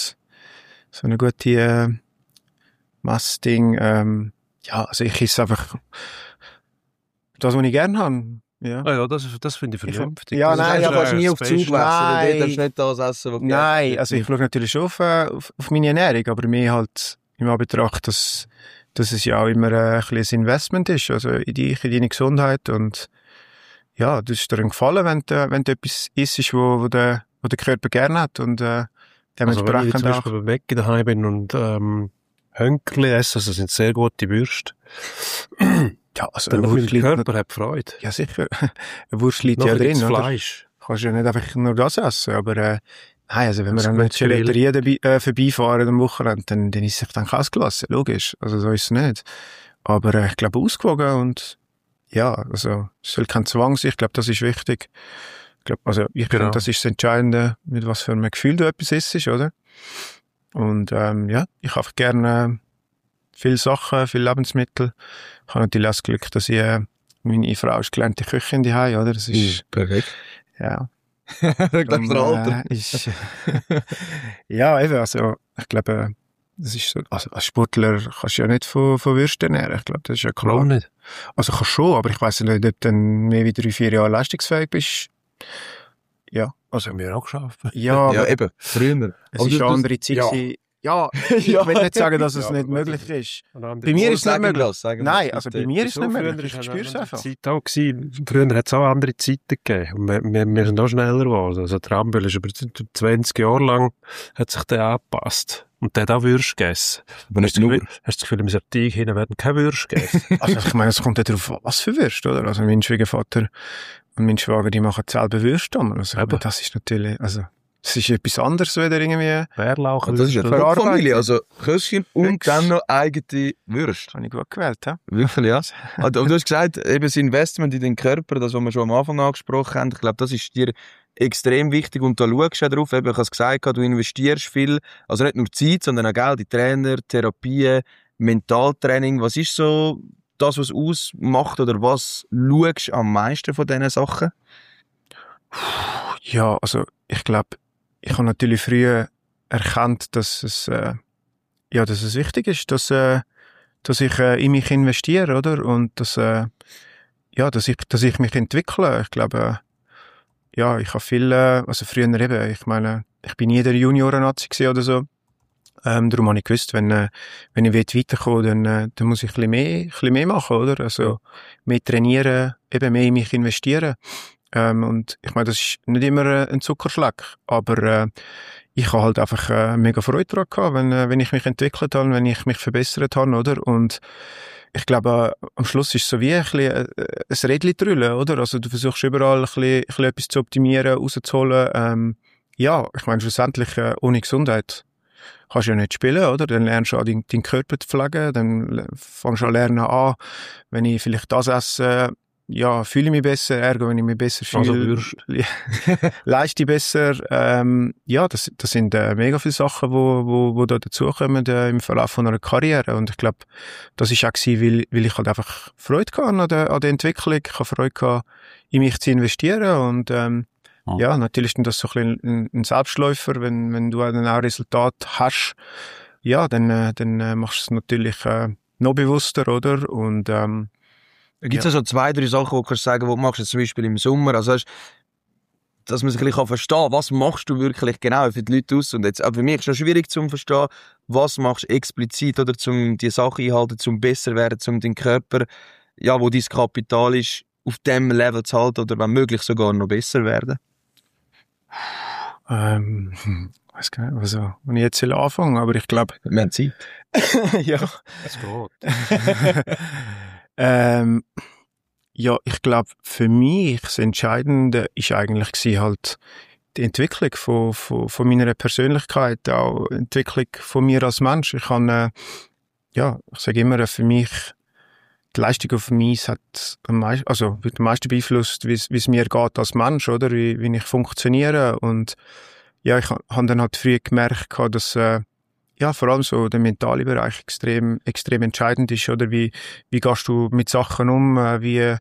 gute Massding. Ja, also ich esse einfach das, was ich gerne habe. Ja. Ah ja, das finde ich vernünftig. Ja, Das ist nein, eigentlich aber kannst du nie auf das Zug Beste. wechseln. Nein. Dort darfst du nicht das essen, was du Nein, gerne also ich schaue natürlich schon auf meine Ernährung, aber mir halt im Anbetracht, dass es ja auch immer ein bisschen ein Investment ist, also in dich, in deine Gesundheit und ja, das ist dir gefallen, wenn du etwas isst, wo der Körper gerne hat und Also wenn ich dementsprechend zum auch. Beispiel beim Wecken daheim bin und Hönkerli esse, also das sind sehr gute Würste, Ja, also dann eine mein Wurst liegt, Körper hat Freude. ja sicher, eine Wurst liegt Noch ja ein drin, bisschen oder? Fleisch. Kannst ja nicht einfach nur das essen, aber nein, also wenn wir Das an einer ist gut für Gelaterie vorbeifahren am Wochenende, dann ist sich dann kein Glas, logisch, also so ist es nicht. Aber ich glaube ausgewogen und ja, also es soll kein Zwang sein, ich glaube, das ist wichtig. Ich Genau. finde, das ist das Entscheidende, mit was für einem Gefühl du etwas isst, oder? Und ja, ich habe gerne viele Sachen, viele Lebensmittel. Ich habe natürlich auch das Glück, dass meine Frau ist gelernte Köchin daheim, oder? Das ist, Perfekt. ja. Ich glaube, der Alter. Ist, ja, eben, also, ich glaube, das ist so, also, als Sportler kannst du ja nicht von Würsten ernähren. Ich glaube, das ist ja klar. Warum nicht? Also, kannst schon, aber ich weiss nicht, ob du dann mehr wie 3-4 Jahre leistungsfähig bist. Ja, also, Haben wir auch geschafft. ja, Ja, aber eben. Früher. es ist eine andere Zeit gewesen. Ja, ich will nicht sagen, dass es nicht möglich ist. Bei mir ist es nicht möglich. Nein, also bei mir ist es nicht möglich. Ich spüre es einfach. Zeit auch gewesen. Früher hat es auch andere Zeiten gegeben. Und wir sind auch schneller geworden. Also der Ramböll ist über 20 Jahre lang, hat sich der angepasst. Und der hat auch Würste gegessen. Aber nicht Hast du nur. das Gefühl, im Teig hin werden keine Würste gegessen? Also ich meine, es kommt ja darauf, was für Würst, oder? Also mein Schwiegervater, mein Schwager, die machen selber Würste. Also, Eben. das ist natürlich, also, das ist etwas anderes, wenn irgendwie, Bärlauch. Das ist eine Verarbeitung. Familie, also Köstchen und Fix. dann noch eigene Würste. habe ich gut gewählt, hä? Wirklich, ja. Aber du hast gesagt, eben das Investment in den Körper, das, was wir schon am Anfang angesprochen haben, ich glaube, das ist dir extrem wichtig und da schaust du auch drauf. Eben, ich habe es gesagt, du investierst viel, also nicht nur Zeit, sondern auch Geld in Trainer, Therapien, Mentaltraining. Was ist so das, was ausmacht oder was schaust du am meisten von diesen Sachen? Ja, also, ich glaube, ich habe natürlich früher erkannt, dass es wichtig ist, dass ich in mich investiere, oder? Und dass ich mich entwickle. Ich glaube, ja, ich habe viel, also früher eben, ich meine, ich bin nie der Junioren-Nazi gewesen oder so. Darum habe ich gewusst, wenn ich weiterkommen will, dann muss ich ein bisschen mehr machen, oder? Also, mehr trainieren, eben mehr in mich investieren. Und ich meine, das ist nicht immer ein Zuckerschleck, aber ich habe halt einfach mega Freude daran gehabt, wenn ich mich entwickelt habe, wenn ich mich verbessert habe, oder? Und ich glaube, am Schluss ist es so wie ein Rädchen drüllen, oder? Also du versuchst überall ein bisschen etwas zu optimieren, rauszuholen. Ja, ich meine, schlussendlich ohne Gesundheit kannst du ja nicht spielen, oder? Dann lernst du an deinen Körper zu pflegen, dann fängst du an lernen an, wenn ich vielleicht das esse, ja, fühle ich mich besser, ergo, wenn ich mich besser fühle, Also Würst. leiste ich besser. Ja, das sind mega viele Sachen, wo da dazukommen im Verlauf von einer Karriere. Und ich glaube, das ist auch gewesen, weil ich halt einfach Freude hatte an der Entwicklung. Ich habe Freude gehabt, in mich zu investieren. Und ja, natürlich ist das so ein bisschen ein Selbstläufer, wenn du dann auch Resultat hast. Ja, dann machst du es natürlich noch bewusster, oder? Und Gibt es also 2, 3 Sachen, die du kannst sagen, die du machst, zum Beispiel im Sommer, also weißt, dass man sich ein bisschen verstehen kann, was machst du wirklich genau für die Leute aus? Und jetzt, aber für mich ist es schwierig zu verstehen, was machst du explizit, oder zum die Sachen einhalten, zum besser werden, zum den Körper, ja, wo dein Kapital ist, auf dem Level zu halten oder wenn möglich sogar noch besser werden? weiß gar nicht, also, wenn ich jetzt anfangen, aber ich glaube, Wir haben Zeit. ja. Es geht. Ja, ich glaube, für mich das Entscheidende ist eigentlich gewesen, halt die Entwicklung von meiner Persönlichkeit, auch die Entwicklung von mir als Mensch. Ich kann, ja, ich sage immer, für mich, die Leistung auf mich hat wird am meisten beeinflusst, wie es mir geht als Mensch, oder? Wie ich funktioniere. Und ja, ich habe dann halt früh gemerkt, dass ja, vor allem so der mentale Bereich extrem entscheidend ist, oder? Wie gehst du mit Sachen um? Wie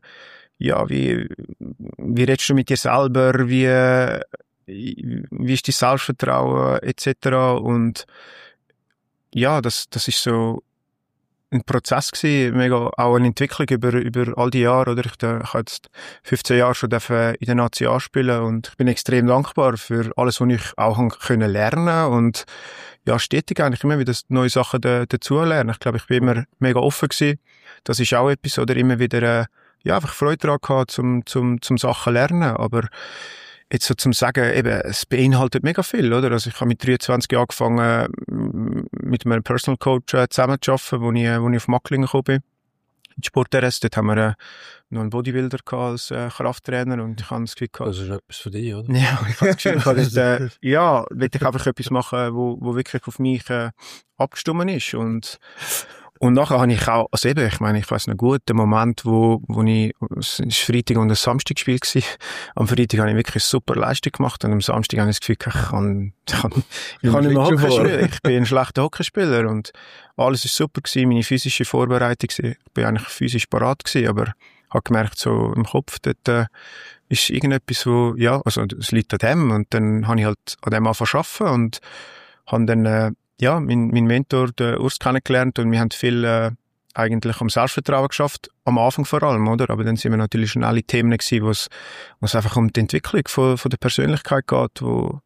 redest du mit dir selber? Wie ist dein Selbstvertrauen etc.? Und ja, das ist so ein Prozess gewesen, mega auch eine Entwicklung über all die Jahre, oder? Ich habe jetzt 15 Jahre schon in der Nazi anspielen und ich bin extrem dankbar für alles, was ich auch können lernen und ja, stetig eigentlich immer wieder neue Sachen dazu lernen. Ich glaube, ich bin immer mega offen gewesen. Das ist auch etwas, oder immer wieder ja, einfach Freude daran gehabt, zum Sachen lernen, aber jetzt so zum Sagen, eben, es beinhaltet mega viel, oder? Also ich habe mit 23 angefangen, mit einem Personal Coach zusammenzuarbeiten, wo ich auf Macklingen gekommen bin. In Sport-RS, dort haben wir noch einen Bodybuilder als Krafttrainer und ich habe das Gefühl gehabt, Das ist etwas für dich, oder? ja, ich habe das Gefühl gehabt, ja, will ich einfach etwas machen, wo wirklich auf mich abgestimmt ist und nachher habe ich auch, also eben, ich meine, ich weiss noch gut, der Moment, wo es war Freitag und ein Samstagspiel gewesen. Am Freitag habe ich wirklich eine super Leistung gemacht und am Samstag habe ich das Gefühl, ich kann nicht mehr Hockey spielen. Ich bin ein schlechter Hockeyspieler und alles ist super gewesen, meine physische Vorbereitung, ich bin eigentlich physisch parat gewesen, aber habe gemerkt, so im Kopf, dort ist irgendetwas, also es liegt an dem und dann habe ich halt an dem angefangen zu arbeiten und habe dann ja, mein Mentor, der Urs, kennengelernt und wir haben viel eigentlich am Selbstvertrauen geschafft, am Anfang vor allem, oder? Aber dann sind wir natürlich schon alle Themen gewesen, wo es einfach um die Entwicklung von der Persönlichkeit geht, wo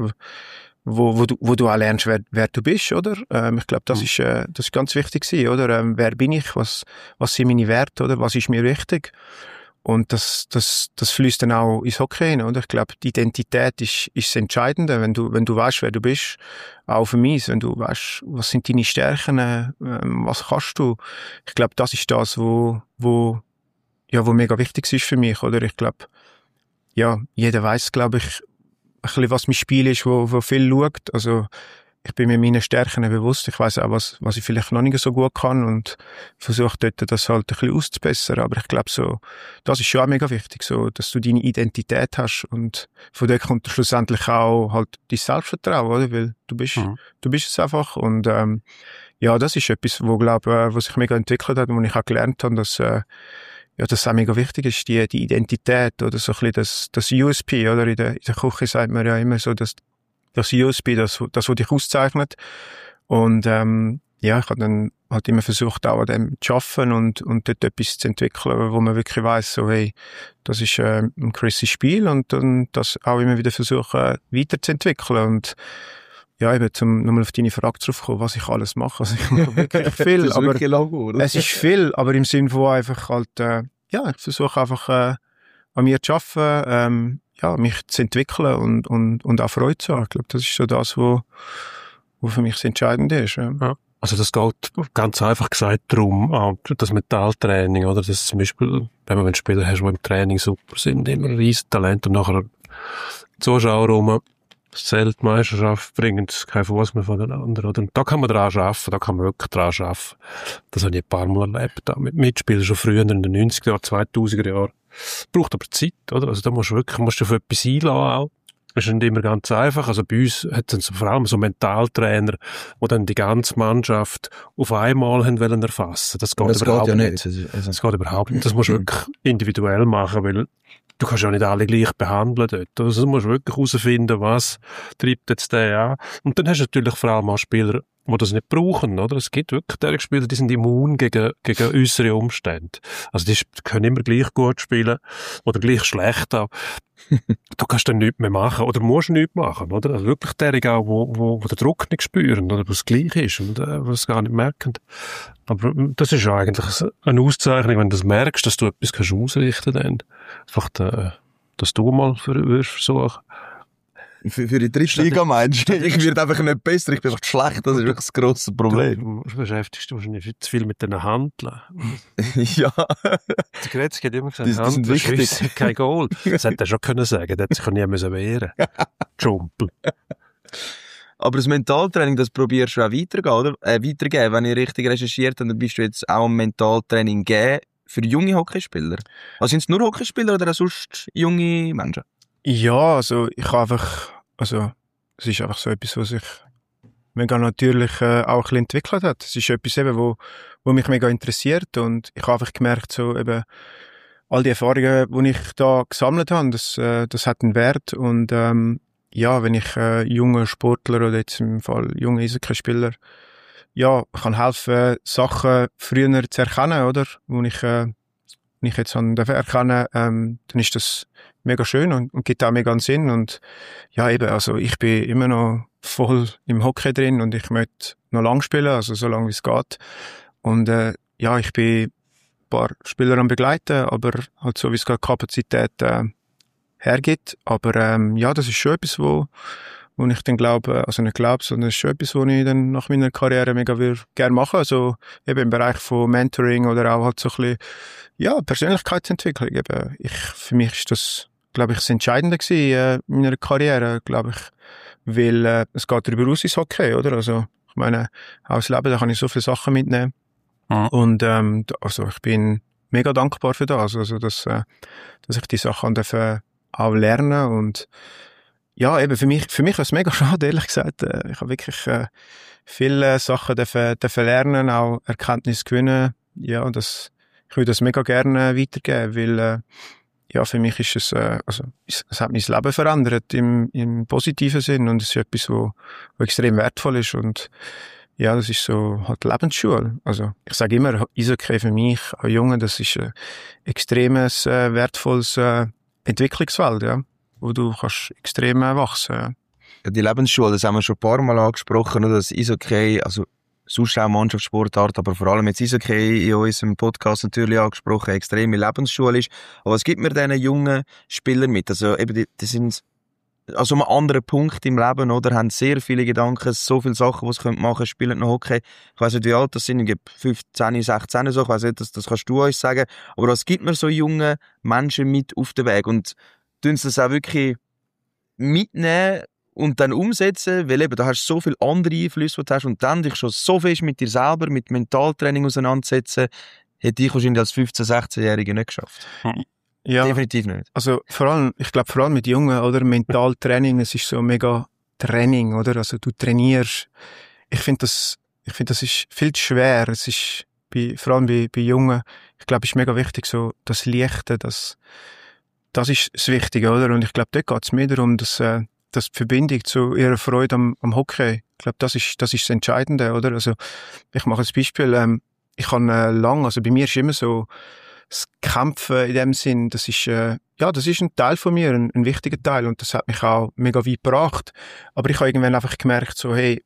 du auch lernst, wer du bist, oder? Ich glaube, das ist ganz wichtig gewesen, oder? Wer bin ich? Was sind meine Werte, oder? Was ist mir wichtig? Und das fließt dann auch ins Hockey hin, oder? Ich glaube, die Identität ist das Entscheidende, wenn du weißt, wer du bist, auch für mich, wenn du weißt, was sind deine Stärken, was kannst du. Ich glaube, das ist das, wo mega wichtig ist für mich, oder? Ich glaube, ja, jeder weiss, glaube ich, ein bisschen, was mein Spiel ist, wo viel schaut. Also, ich bin mir meiner Stärken bewusst. Ich weiss auch, was ich vielleicht noch nicht so gut kann und versuche dort das halt ein bisschen auszubessern. Aber ich glaube so, das ist schon auch mega wichtig, so, dass du deine Identität hast und von dort kommt schlussendlich auch halt dein Selbstvertrauen, oder? Weil du bist es einfach und, ja, das ist etwas, was sich mega entwickelt hat und wo ich auch gelernt habe, dass, ja, das auch mega wichtig ist, die Identität oder so ein bisschen das USP, oder? In der Küche sagt man ja immer so, dass das USP, das, was dich auszeichnet. Und, ja, ich habe dann halt immer versucht, auch an dem zu arbeiten und dort etwas zu entwickeln, wo man wirklich weiss, so, hey, das ist, ein Chrissy Spiel und dann das auch immer wieder versuchen, weiterzuentwickeln und, ja, eben, nochmal auf deine Frage zurückzukommen, was ich alles mache. Also ich mache wirklich viel, aber wirklich lang, oder? es ist viel, aber im Sinne von einfach halt, ja, ich versuche einfach, an mir zu arbeiten, ja, mich zu entwickeln und auch Freude zu haben. Ich glaube, das ist so das, wo für mich das Entscheidende ist. Ja. Ja. Also das geht ganz einfach gesagt darum, auch das Mentaltraining, oder? Das zum Beispiel, wenn man einen Spieler hast, die im Training super sind, immer ein Riesentalent und nachher Zuschauer rum, das Zelt, die Meisterschaft bringen kein Fuss mehr voneinander, oder? Und da kann man dran arbeiten, da kann man wirklich dran arbeiten. Das habe ich ein paar Mal erlebt, auch mit Mitspielern schon früher in den 90er Jahren, 2000er Jahren. Braucht aber Zeit, oder? Also da musst du auf etwas einlassen auch. Das ist nicht immer ganz einfach. Also bei uns hat es vor allem so Mentaltrainer, die dann die ganze Mannschaft auf einmal haben wollen erfassen. Das geht überhaupt nicht. Das geht überhaupt nicht. Das musst du wirklich individuell machen, weil du kannst ja nicht alle gleich behandeln dort. Also du musst wirklich herausfinden, was treibt jetzt der an. Und dann hast du natürlich vor allem auch Spieler, die das nicht brauchen, oder? Es gibt wirklich derige Spieler, die sind immun gegen äußere Umstände. Also die können immer gleich gut spielen oder gleich schlecht auch. Du kannst dann nichts mehr machen oder musst nichts machen, oder? Also wirklich derige auch, wo den Druck nicht spüren oder was gleich ist und was gar nicht merken. Aber das ist ja eigentlich eine Auszeichnung, wenn du das merkst, dass du etwas kannst ausrichten kannst. Einfach, dass du mal versuchen. Für die dritte Liga meinst du? Ich werde einfach nicht besser, ich bin einfach schlecht, das ist wirklich das grosse Problem. Du beschäftigst dich wahrscheinlich zu viel mit den Handeln. Ja. Der Gretzky hat immer gesagt, die sind wichtig. Kein Goal. Das hätte er schon können sagen, der hätte sich nie wehren müssen. Schumpel. Aber das Mentaltraining, das probierst du auch weitergeben. Wenn ich richtig recherchiert habe, dann bist du jetzt auch am Mentaltraining geben für junge Hockeyspieler. Also sind es nur Hockeyspieler oder auch sonst junge Menschen? Ja, also es ist einfach so etwas, was sich mega natürlich auch ein bisschen entwickelt hat. Es ist etwas eben, wo mich mega interessiert und ich habe einfach gemerkt, so eben all die Erfahrungen, die ich da gesammelt habe, das hat einen Wert und ja, wenn ich jungen Sportler oder jetzt im Fall junge Eishockeyspieler ja, kann helfen, Sachen früher zu erkennen, oder? Wo ich jetzt erkennen, dann ist das mega schön und gibt auch mega einen Sinn. Und ja, eben, also ich bin immer noch voll im Hockey drin und ich möchte noch lang spielen, also so lange wie es geht. Und ja, ich bin ein paar Spieler am begleiten, aber halt so, wie es gerade Kapazität hergibt. Aber ja, das ist schon etwas, wo ich dann glaube, also nicht glaube, sondern es ist schon etwas, was ich dann nach meiner Karriere mega gerne machen. Also eben im Bereich von Mentoring oder auch halt so ein bisschen, ja, Persönlichkeitsentwicklung. Eben, für mich ist das, glaube ich, das Entscheidende gewesen in meiner Karriere, glaube ich, weil es geht darüber aus ins Hockey, oder? Also ich meine, aus Leben, da kann ich so viele Sachen mitnehmen. Mhm. Und also ich bin mega dankbar für das, also dass ich die Sachen auch lernen und ja, eben, für mich war es mega schade, ehrlich gesagt. Ich habe wirklich viele Sachen dürfen lernen, auch Erkenntnisse gewinnen. Ja, ich würde das mega gerne weitergeben, weil ja, für mich ist es, also es hat mein Leben verändert im positiven Sinn und es ist etwas, wo extrem wertvoll ist und ja, das ist so halt Lebensschule. Also ich sage immer, Eishockey für mich, auch Jungen, das ist ein extremes, wertvolles Entwicklungsfeld, ja, wo du kannst extrem wachsen. Ja, die Lebensschule, das haben wir schon ein paar Mal angesprochen, oder? Das Eishockey, also sonst auch Mannschaftssportart, aber vor allem jetzt Eishockey in unserem Podcast natürlich angesprochen, eine extreme Lebensschule ist. Aber was gibt mir diesen jungen Spielern mit? Also eben, die sind also an einem anderen Punkt im Leben, oder? Haben sehr viele Gedanken, so viele Sachen, die sie machen können, spielen noch Hockey. Ich weiss nicht, wie alt das sind, ich glaube 15, 16, so. Ich weiss nicht, das kannst du uns sagen. Aber was gibt mir so junge Menschen mit auf den Weg? Und tun sie das auch wirklich mitnehmen und dann umsetzen, weil eben, da hast du so viele andere Einflüsse, die du hast, und dann dich schon so fest mit dir selber, mit Mentaltraining auseinandersetzen, hätte ich wahrscheinlich als 15-, 16-Jähriger nicht geschafft. Ja, Definitiv nicht. also ich glaube vor allem mit Jungen, oder, Mentaltraining, es ist so mega Training, oder, also du trainierst, ich finde das ist viel zu schwer, es ist, vor allem bei Jungen, ich glaube, es ist mega wichtig, so, das Leichte, das ist das Wichtige, oder, und ich glaube, dort geht es mehr darum, dass die Verbindung zu ihrer Freude am Hockey, ich glaube, das ist das Entscheidende, oder, also, ich mache ein Beispiel, ich habe lang, also bei mir ist immer so, das Kämpfen in dem Sinn, das ist ein Teil von mir, ein wichtiger Teil, und das hat mich auch mega weit gebracht. Aber ich habe irgendwann einfach gemerkt, so, hey,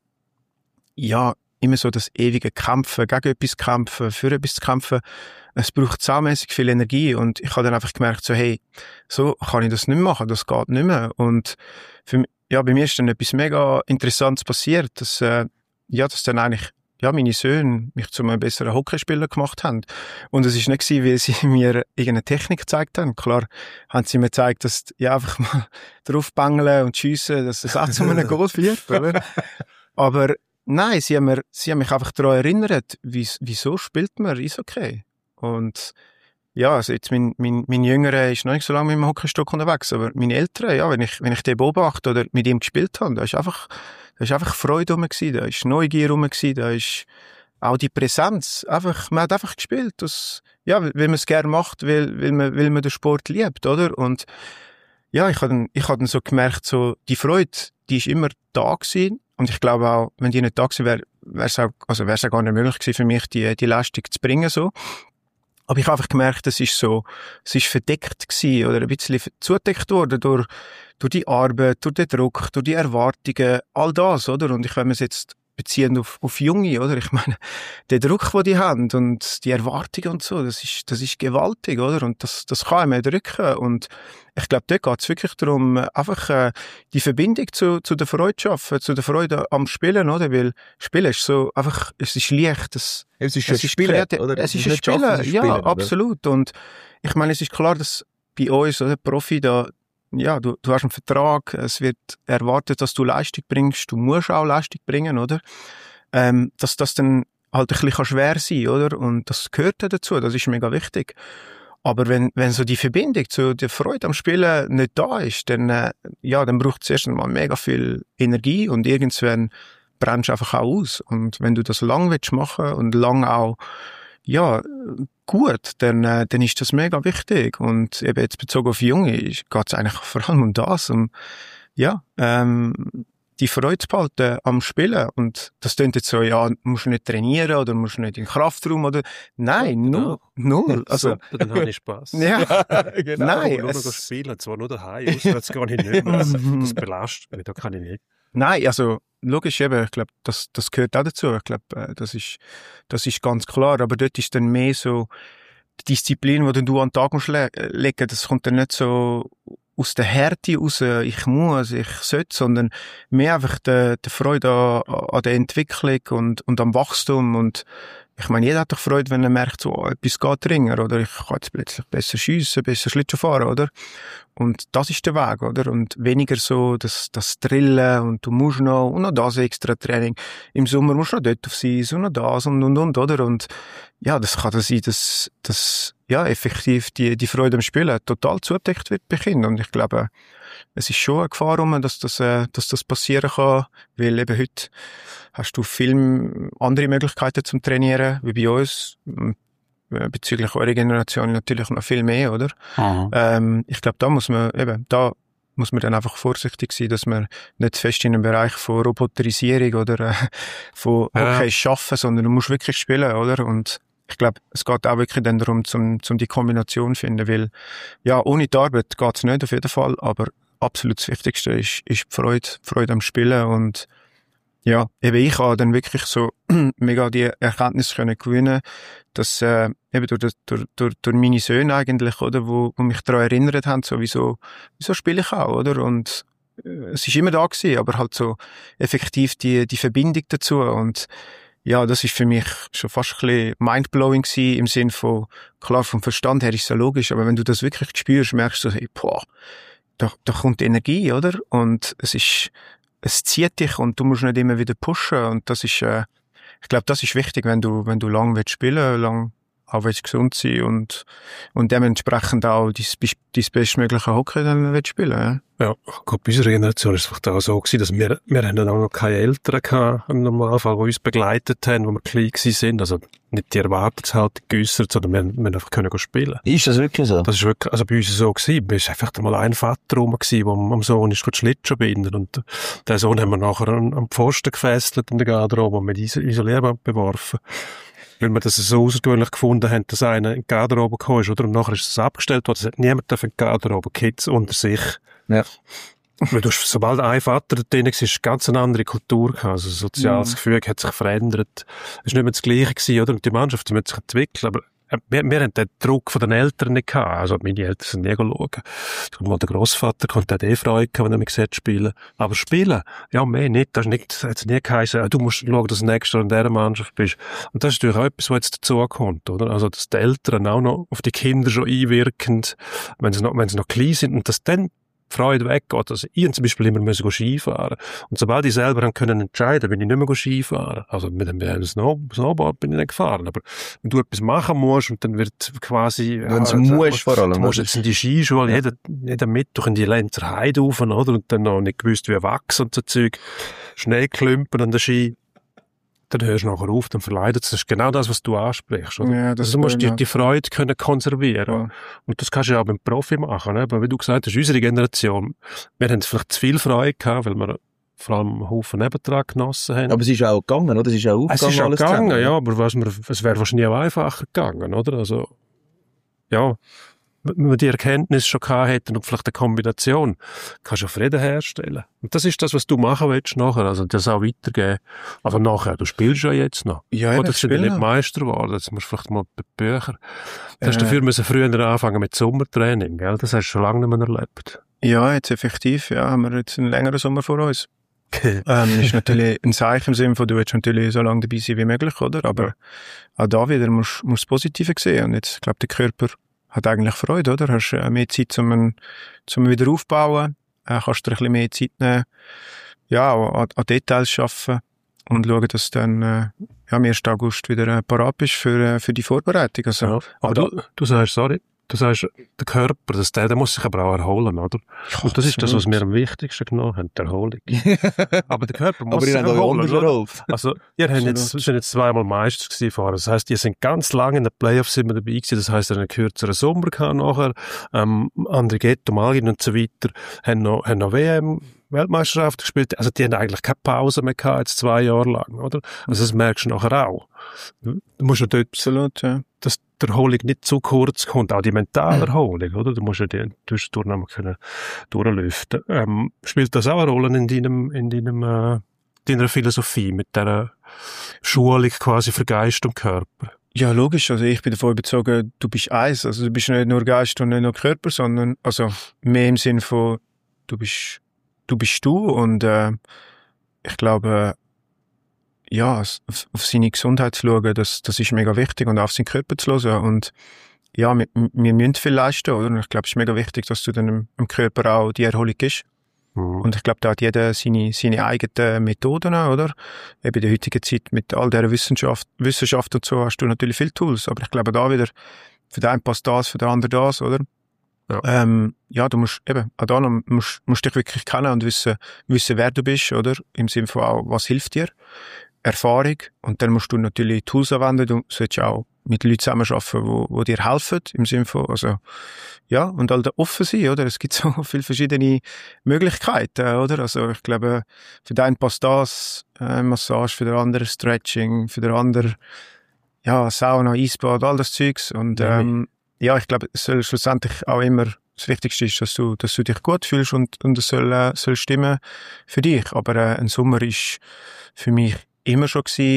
ja, immer so das ewige Kämpfen, gegen etwas kämpfen, für etwas zu kämpfen, es braucht saumässig viel Energie, und ich habe dann einfach gemerkt, so, hey, so kann ich das nicht mehr machen, das geht nicht mehr. Und bei mir ist dann etwas mega Interessantes passiert, dass dann eigentlich meine Söhne mich zu einem besseren Hockeyspieler gemacht haben. Und es ist nicht gewesen, weil sie mir irgendeine Technik gezeigt haben. Klar haben sie mir gezeigt, dass einfach mal draufbangeln und schiessen, dass das auch zu einem Goal führt, oder? Aber nein, sie haben mich einfach daran erinnert, wieso spielt man Eishockey? Und ja, also jetzt mein Jüngerer ist noch nicht so lange mit dem Hockeystock unterwegs, aber mein Älterer, ja, wenn ich den beobachte oder mit ihm gespielt habe, da ist einfach Freude rum gewesen, da ist Neugier rum gewesen, da ist auch die Präsenz. Man hat einfach gespielt, weil man es gerne macht, weil man den Sport liebt, oder? Und ja, ich habe dann so gemerkt, so, die Freude, die ist immer da gewesen. Und ich glaube auch, wenn die nicht da gewesen wäre, wäre es auch gar nicht möglich gewesen für mich, die Leistung zu bringen, so. Aber ich habe einfach gemerkt, es ist verdeckt gewesen, oder ein bisschen zugedeckt worden durch die Arbeit, durch den Druck, durch die Erwartungen, all das, oder? Und wenn man es jetzt beziehen auf Junge, oder? Ich meine, der Druck, den die haben und die Erwartungen und so, das ist gewaltig, oder? Und das kann einem drücken. Und ich glaube, dort geht es wirklich darum, einfach die Verbindung zu der Freude zu schaffen, zu der Freude am Spielen, oder? Weil Spielen ist so einfach, es ist leicht, es ist ein Spielen, oder? Es ist ein Spielen, ja, absolut. Und ich meine, es ist klar, dass bei uns, oder, Profi, du hast einen Vertrag, es wird erwartet, dass du Leistung bringst, du musst auch Leistung bringen, oder? Dass das dann halt ein bisschen schwer sein kann, oder? Und das gehört dazu, das ist mega wichtig. Aber wenn so die Verbindung zu der Freude am Spielen nicht da ist, dann braucht es erst einmal mega viel Energie, und irgendwann brennst du einfach auch aus. Und wenn du das lang willst machen und lang auch, gut, dann ist das mega wichtig. Und eben jetzt bezogen auf Junge geht es eigentlich vor allem um das, die Freude zu behalten am Spielen. Und das klingt jetzt so, musst du nicht trainieren oder musst du nicht in den Kraftraum oder, nein, null. Also, dann habe ich Spass. Ja, genau. Nein. Nur noch spielen, zwar nur daheim, auswärts gar nicht mehr. Das belastet mich, da kann ich nicht. Nein, also, logisch eben, ich glaube, das gehört auch dazu. Ich glaube, das ist ganz klar. Aber dort ist dann mehr so die Disziplin, die du an den Tag musst legen, das kommt dann nicht so aus der Härte raus, ich sollte, sondern mehr einfach die Freude an der Entwicklung und am Wachstum. Und ich meine, jeder hat doch Freude, wenn er merkt, so, etwas geht dringender, oder ich kann jetzt plötzlich besser schiessen, besser Schlittschuh fahren, oder? Und das ist der Weg, oder? Und weniger so das Drillen und du musst noch, und noch das extra Training. Im Sommer musst du noch dort auf Eis und noch das und, oder? Und ja, das kann dann sein, dass effektiv die Freude am Spielen total zugedeckt wird bei Kindern. Und ich glaube, es ist schon eine Gefahr dass das passieren kann, weil eben heute hast du viel andere Möglichkeiten zum Trainieren, wie bei uns. Bezüglich eurer Generation natürlich noch viel mehr, oder? Ich glaube, da muss man dann einfach vorsichtig sein, dass man nicht zu fest in einem Bereich von Roboterisierung oder von schaffen, sondern du musst wirklich spielen, oder? Und ich glaube, es geht auch wirklich dann darum, zum die Kombination zu finden, weil ohne die Arbeit geht's nicht auf jeden Fall, aber absolut das Wichtigste ist die Freude am Spielen. Und ja, eben ich habe dann wirklich so mega die Erkenntnis können gewinnen, dass eben durch meine Söhne eigentlich, oder, wo mich daran erinnert haben, so wieso spiele ich auch, oder? Und es ist immer da gewesen, aber halt so effektiv die Verbindung dazu. Und ja, das ist für mich schon fast ein bisschen mindblowing gewesen, im Sinn von, klar, vom Verstand her ist es ja logisch, aber wenn du das wirklich spürst, merkst du, hey, da kommt Energie, oder? Und es zieht dich und du musst nicht immer wieder pushen. Und das ist, ich glaube, das ist wichtig, wenn du lang willst spielen, lang auch willst gesund sein und dementsprechend auch dein bestmögliche Hockey dann willst spielen. Ja, gut, bei unserer Generation ist es vielleicht auch so gewesen, dass wir haben dann auch noch keine Eltern gehabt, im Normalfall, die uns begleitet haben, wo wir klein gewesen sind. Also nicht die Erwartungshaltung geäussert, sondern wir haben einfach können spielen. Ist das wirklich so? Das ist wirklich, also bei uns so gewesen. Wir waren einfach mal ein Vater rum gewesen, der am Sohn ist Schlittschuh binden. Und den Sohn haben wir nachher am Pfosten gefesselt in der Garderobe und mit Isolierband beworfen. Weil wir das so außergewöhnlich gefunden haben, dass einer in die Garderobe gekommen ist, oder? Und nachher ist es abgestellt worden. Es hat niemand in die Garderobe, Kids unter sich. Ja. Weil du hast, sobald ein Vater dort drin war, ist ganz eine andere Kultur gehabt. Also, das soziales Gefühl hat sich verändert. Es war nicht mehr das Gleiche gewesen, oder? Und die Mannschaft hat sich entwickelt. Aber wir haben den Druck von den Eltern nicht gehabt. Also, meine Eltern sind nie schauen. Und mal der Grossvater konnte auch die Freude gehabt, wenn er mich sieht spielen. Aber spielen? Ja, mehr nicht. Das ist nicht, hat's nie geheißen, du musst schauen, dass du nächstes Jahr in dieser Mannschaft bist. Und das ist natürlich auch etwas, was jetzt dazukommt, oder? Also, dass die Eltern auch noch auf die Kinder schon einwirken, wenn sie noch klein sind, und dass dann Freude weggeht. Also, ich zum Beispiel immer müssen Skifahren. Und sobald ich selber können entscheiden, bin ich nicht mehr Skifahren. Also, mit einem Snowboard bin ich nicht gefahren. Aber wenn du etwas machen musst, und dann wird quasi, wenn du musst, vor allem. Du musst jetzt in die Skischule, jeder Mittwoch in die Lenzer Heide rauf, oder? Und dann noch nicht gewusst, wie wachsen und so Zeug. Schneeklümpen an der Ski. Dann hörst du nachher auf, dann verleidet es. Das ist genau das, was du ansprichst, oder? Ja, also, du musst die Freude können konservieren. Ja. Und das kannst du ja auch beim Profi machen, ne? Aber wie du gesagt hast, unsere Generation, wir haben vielleicht zu viel Freude gehabt, weil wir vor allem einen Haufen Nebentrag genossen haben. Aber es ist auch gegangen, oder? Es ist auch aufgegangen. Es ist auch alles gegangen, zusammen. ja, aber es wäre wahrscheinlich auch einfacher gegangen, oder? Also, ja. Wenn man die Erkenntnis schon gehabt hätte und vielleicht eine Kombination, kannst du Frieden herstellen. Und das ist das, was du machen willst nachher, also das auch weitergeben. Aber nachher, du spielst ja jetzt noch. Ja, oder jetzt sind du nicht Meister geworden, jetzt musst du vielleicht mal bei Bücher. Du hast dafür früher anfangen mit Sommertraining, gell? Das hast du schon lange nicht mehr erlebt. Ja, jetzt effektiv, ja, haben wir jetzt einen längeren Sommer vor uns. Ist natürlich ein Zeichen im Sinne von, du willst natürlich so lange dabei sein wie möglich, oder? Aber auch da wieder musst du das Positive sehen. Und jetzt, ich glaube, der Körper hat eigentlich Freude, oder? Hast mehr Zeit zum wieder aufbauen, kannst dir ein bisschen mehr Zeit nehmen, ja, an Details arbeiten und schauen, dass du dann am 1. August wieder parat bist für die Vorbereitung. Also, ja. Aber du sagst, der Körper, der muss sich aber auch erholen, oder? Ja, und das ist das, was wir am wichtigsten genommen haben, die Erholung. Aber der Körper muss sich erholen, oder? Also, wir sind jetzt zweimal Meister gewesen vorher. Das heisst, die sind ganz lange in den Playoffs immer dabei gewesen. Das heisst, einen kürzeren Sommer gehabt nachher. Andere Ghetto, Malgin und so weiter, haben noch WM, Weltmeisterschaft gespielt. Also, die haben eigentlich keine Pause mehr gehabt, jetzt 2 Jahre lang, oder? Also, das merkst du nachher auch. Du musst ja dort, absolut, ja. Dass die Erholung nicht zu kurz kommt, auch die mentale Erholung, oder? Du musst ja die zwischendurch noch können durchlüften. Spielt das auch eine Rolle in deiner Philosophie, mit dieser Schulung quasi für Geist und Körper? Ja, logisch. Also ich bin davon überzeugt, du bist eins. Also du bist nicht nur Geist und nicht nur Körper, sondern also mehr im Sinn von, du bist du und ich glaube, ja, auf seine Gesundheit zu schauen, das ist mega wichtig und auf seinen Körper zu hören. Und ja, wir müssen viel leisten, oder? Und ich glaube, es ist mega wichtig, dass du dann im Körper auch die Erholung gibst. Mhm. Und ich glaube, da hat jeder seine eigenen Methoden, oder? Eben in der heutigen Zeit mit all dieser Wissenschaft und so hast du natürlich viele Tools. Aber ich glaube, da wieder, für den einen passt das, für den anderen das, oder? Ja, ja, du musst eben, auch da noch, musst dich wirklich kennen und wissen, wer du bist, oder? Im Sinne von auch, was hilft dir? Erfahrung. Und dann musst du natürlich Tools anwenden. Du solltest auch mit Leuten zusammenarbeiten, wo dir helfen. Im Sinne von, also, ja, und halt offen sein, oder? Es gibt so viele verschiedene Möglichkeiten, oder? Also, ich glaube, für den einen passt das, Massage, für den anderen Stretching, für den anderen, ja, Sauna, Eisbad, all das Zeugs. Und, ja, ich glaube, es soll schlussendlich auch immer, das Wichtigste ist, dass du dich gut fühlst und es soll stimmen für dich. Aber ein Sommer ist für mich immer schon gewesen,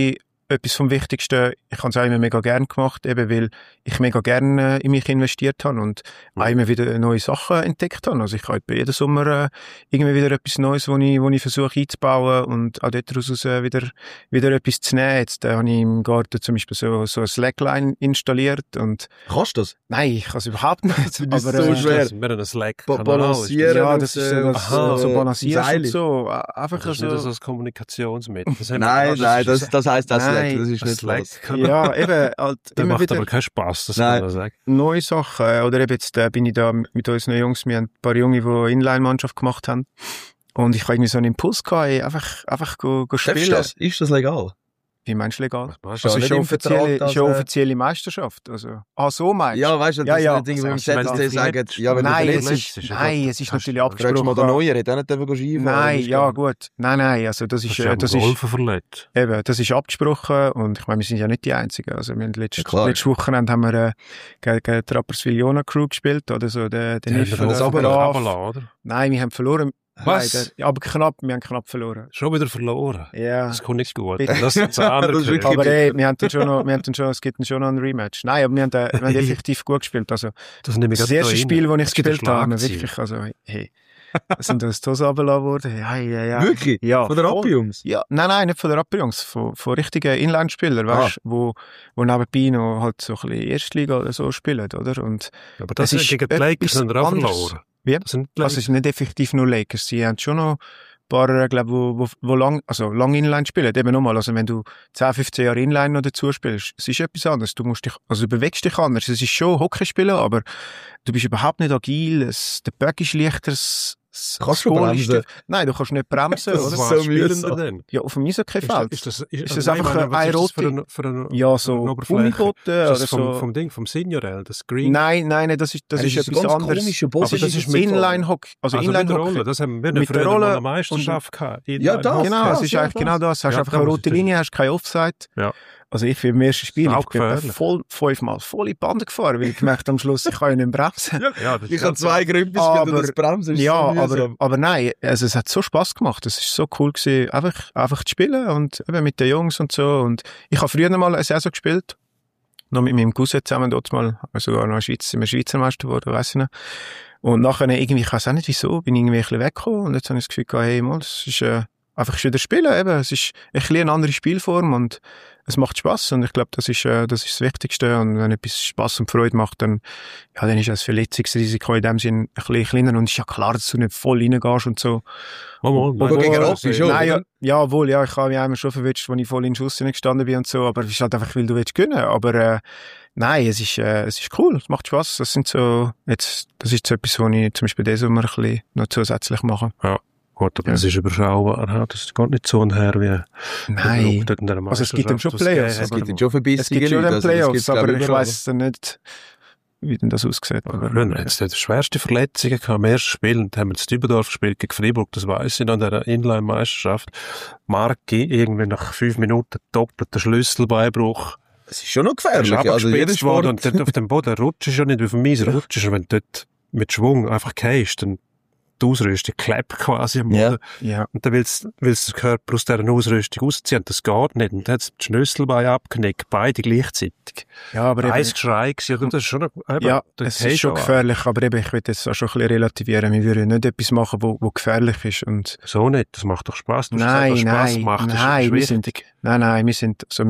etwas vom Wichtigsten. Ich habe es auch immer mega gern gemacht, eben weil ich mega gerne in mich investiert habe und auch immer wieder neue Sachen entdeckt habe. Also ich habe bei jedem Sommer irgendwie wieder etwas Neues, wo ich versuche einzubauen und auch daraus wieder etwas zu nehmen. Jetzt habe ich im Garten zum Beispiel so eine Slackline installiert und Kannst du das? nein, ich kann es überhaupt nicht. bist aber so schwer. Wir haben einen Slack. Balancieren. ja, das ist so, Aha. so balanciert Seile. und so. Einfach Das ist nicht so so. ein Kommunikationsmittel. Das haben Nein, wir- das heisst das Nein, Slack, das ist ein nicht Slack. was. Ja, eben, halt Der immer macht wieder aber keinen Spass, das Nein. kann man sagen. neue Sachen. Oder eben jetzt bin ich da mit unseren Jungs, wir haben ein paar Junge, die Inline-Mannschaft gemacht haben. Und ich habe irgendwie so einen Impuls gehabt, ey, einfach go Darfst spielen. du das? Ist das legal? Wie meinst du legal? Was Also nicht ist eine im Vertrag, offizielle, dass, ist eine offizielle Meisterschaft. Also, so meinst du? Ja, weißt du, Ja, das ja. sind Dinge, wo im Also, wenn ZSC du sagen, verletzt- ja, wenn Nein, du es verletzt ist, ja nein, gut. es ist Kannst natürlich du- fragst du mal abgesprochen. den Neuer, hat auch nicht Skifahren. Nein, ja, gut. Nein, also das ist, das ist, Golfen verletzt. eben, das ist abgesprochen und ich meine, wir sind ja nicht die Einzigen. Also wir haben letztes klar. Wochenende haben wir gegen die Rapperswil-Jona Crew gespielt, oder so, der Die haben Niffen, wir der aber Graf. runtergelassen, oder? Nein, wir haben verloren. Was? Leider. Ja, aber knapp, wir haben knapp verloren. Schon wieder verloren. Ja. Das kommt nicht gut. Bitte. Das ist ein anderer Das ist wirklich- Krieg. Aber wir haben dann schon, es gibt dann schon noch ein Rematch. Nein, aber wir haben effektiv gut gespielt. Also, Das nehme ich das gerade erste da rein. Spiel, das ich Es gibt gespielt habe, Schlagzeilen. wirklich, also, hey. Sind uns die Hose runtergelassen worden? Ja. Wirklich? Ja. Von der voll. Rappi-Jungs? Ja, nein, nicht von den Rappi-Jungs, von richtigen Inline-Spielern, weißt, wo nebenbei noch halt so ein bisschen Erstliga oder so spielen, oder? Und Aber das es ist ist gegen die Lakers etwas sind wir auch anderes. verloren. Wie? Das sind die das ist nicht effektiv nur Lakers. Sie haben schon noch ein paar, glaube wo lang Inline spielen. Eben nochmal, also wenn du 10, 15 Jahre Inline noch dazu spielst, es ist etwas anderes. Du bewegst dich anders. Es ist schon Hockeyspielen, aber du bist überhaupt nicht agil. Der Böck ist leichter. Kannst du bremsen? Nein, du kannst nicht bremsen, Das oder? ist Was so spielen mühsam. wir denn? Ja, auf dem Eishockeyfeld. Ist das einfach ein rote- Ja, so Gummiboden oder das so. vom Ding, vom Signorel, das Green. Nein, das ist Das ist etwas ein ganz anderes. komischer Boden. Aber das ist Inline-Hockey. Also Also mit der Inline-Hockey. Rolle, das haben wir Mit der früher Rolle mal eine Meisterschaft gehabt. Ja, das. Genau, es das, ist ja, eigentlich das. genau das. Hast Ja, einfach da eine muss rote ich- Linie, hast kein Offside. Ja. Also ich bin im ersten Spiel, Ist auch ich bin gefährlich. 5-mal voll in die Bande gefahren, weil ich gemerkt habe, am Schluss, ich kann ja nicht bremsen. Ja, das Ich habe 2 Grümpis gespielt und das Bremsen ist Ja, so mühsam. aber nein, also es hat so Spass gemacht. Es ist so cool gewesen, einfach zu spielen und eben mit den Jungs und so. Und ich habe früher mal eine Saison gespielt. Noch mit meinem Cousin zusammen, dort mal, sogar noch sind wir Schweizer Meister geworden, weiss ich noch. Und nachher irgendwie, ich weiss auch nicht wieso, bin ich irgendwie ein bisschen weggekommen und jetzt habe ich das Gefühl gehabt, hey, mal, es ist, einfach wieder spielen, eben. Es ist ein bisschen eine andere Spielform und es macht Spass und ich glaube, das ist das Wichtigste und wenn etwas Spass und Freude macht, dann ist das Verletzungsrisiko in dem Sinn ein bisschen kleiner und es ist ja klar, dass du nicht voll reingehst und so. Aber gegen Rappi schon, Nein, oder? jawohl, ich habe mich einmal schon verwünscht, als ich voll in den Schuss gestanden bin und so, aber es ist halt einfach, weil du willst gewinnen, aber nein, es ist cool, es macht Spass, das ist so etwas, was ich zum Beispiel diesen Sommer ein bisschen noch zusätzlich mache. Gut, aber das ist überschaubar. Ja, das geht nicht so her wie Nein, dort in der also es gibt dann schon Meisterschaft, was Playoffs, es Es gibt gegeben schon es verbissige gibt schon Leute. den also das Playoffs, gibt's, aber glaub ich überall. weiss dann nicht, wie denn das aussieht. hat. Aber wir haben jetzt die schwerste Verletzungen gehabt im ersten Spiel und haben jetzt Dübendorf gespielt gegen Freiburg, das weiss ich noch, in der Inline-Meisterschaft. Marki irgendwie nach 5 Minuten doppelter Schlüsselbeinbruch. Es ist schon noch Ist gefährlich. Also jeder abgespitzt worden Sport. und dort auf dem Boden rutschst du ja nicht, wie auf dem Eis rutschst und wenn du dort mit Schwung einfach gehst, dann die Ausrüstung klebt quasi am Boden. Ja. Und dann willst du den Körper aus dieser Ausrüstung rausziehen. Das geht nicht. Und dann hat es die Schlüsselbeine abgeknickt, beide gleichzeitig. Ja, aber eben, Eins Geschrei gewesen. Und das ist schon eben, ja, da es gehst ist schon du gefährlich, aber eben, ich will das auch schon ein bisschen relativieren. Wir würden nicht etwas machen, wo gefährlich ist und so nicht. Das macht doch Spass. Du hast Nein, gesagt, was Spass nein, macht. Das nein, ist wir wichtig. wir sind, also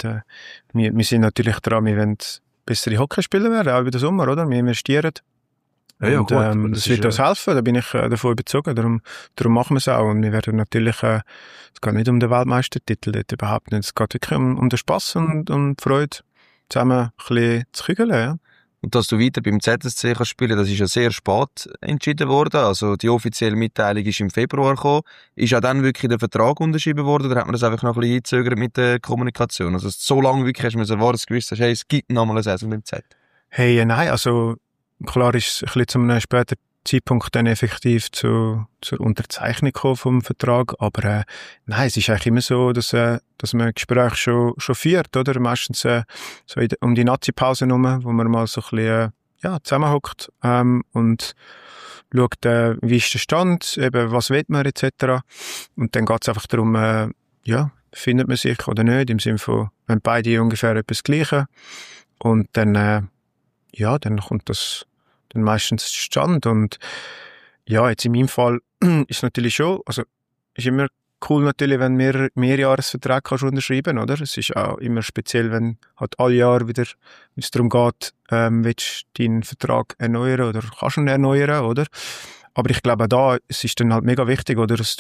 wir sind natürlich dran, wir wollen bessere Hockeyspieler werden, auch über den Sommer, oder? Wir investieren. Ja, Und, gut, aber das das wird ist, uns helfen, da bin ich davon überzeugt. Darum machen wir es auch. Und wir werden natürlich, es geht nicht um den Weltmeistertitel, dort überhaupt nicht. Es geht wirklich um den Spass und die Freude, zusammen ein bisschen zu kügeln, ja. Und dass du weiter beim ZSC kannst spielen, das ist ja sehr spät entschieden worden. Also die offizielle Mitteilung ist im Februar gekommen. Ist auch dann wirklich der Vertrag unterschrieben worden oder hat man das einfach noch ein bisschen eingezögert mit der Kommunikation? Also so lange wirklich hast du mir erwartet, gewusst hast, hey, es gibt noch mal eine Saison beim Z. Hey, nein, also klar ist es ein bisschen zu einem späteren Zeitpunkt dann effektiv zur Unterzeichnung gekommen vom Vertrag, aber nein, es ist eigentlich immer so, dass man Gespräche schon führt, oder? Meistens so um die Nazi-Pause herum, wo man mal so ein bisschen zusammenhockt und schaut, wie ist der Stand, eben was will man etc. Und dann geht es einfach darum, findet man sich oder nicht, im Sinne von, wenn beide ungefähr etwas Gleiche und dann, dann kommt das dann meistens zustande und ja, jetzt in meinem Fall ist natürlich schon, also ist immer cool natürlich, wenn du Mehrjahresverträge kannst unterschreiben, oder? Es ist auch immer speziell, wenn halt alle Jahre wieder, wenn es darum geht, willst du deinen Vertrag erneuern oder kannst du ihn erneuern, oder? Aber ich glaube auch da, es ist dann halt mega wichtig, oder, dass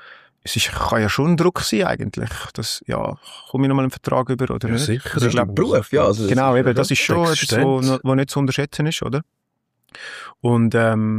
kann ja schon ein Druck sein eigentlich, dass, komme ich nochmal einen Vertrag über oder nicht? Sicher. Das ist ein Beruf, ja. Also genau, eben, das ist schon Existenz. etwas, wo nicht zu unterschätzen ist, oder? Und,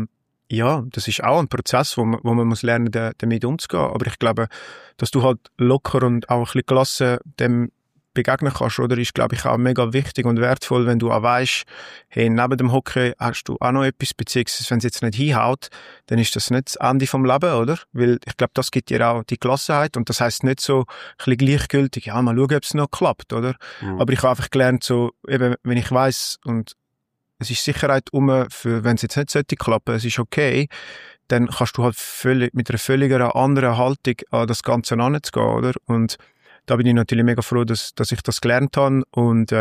das ist auch ein Prozess, wo man muss lernen, damit umzugehen. Aber ich glaube, dass du halt locker und auch ein bisschen gelassen dem begegnen kannst, oder, ist, glaube ich, auch mega wichtig und wertvoll, wenn du auch weisst, hey, neben dem Hockey hast du auch noch etwas, beziehungsweise wenn es jetzt nicht hinhaut, dann ist das nicht das Ende vom Leben, oder? Weil ich glaube, das gibt dir auch die Gelassenheit und das heisst nicht so ein bisschen gleichgültig, ja, mal schauen, ob es noch klappt, oder? Mhm. Aber ich habe einfach gelernt, so, eben, wenn ich weiss und es ist Sicherheit für, wenn es jetzt nicht sollte klappen, es ist okay, dann kannst du halt mit einer völliger anderen Haltung an das Ganze heranzugehen, oder? Und da bin ich natürlich mega froh, dass ich das gelernt habe und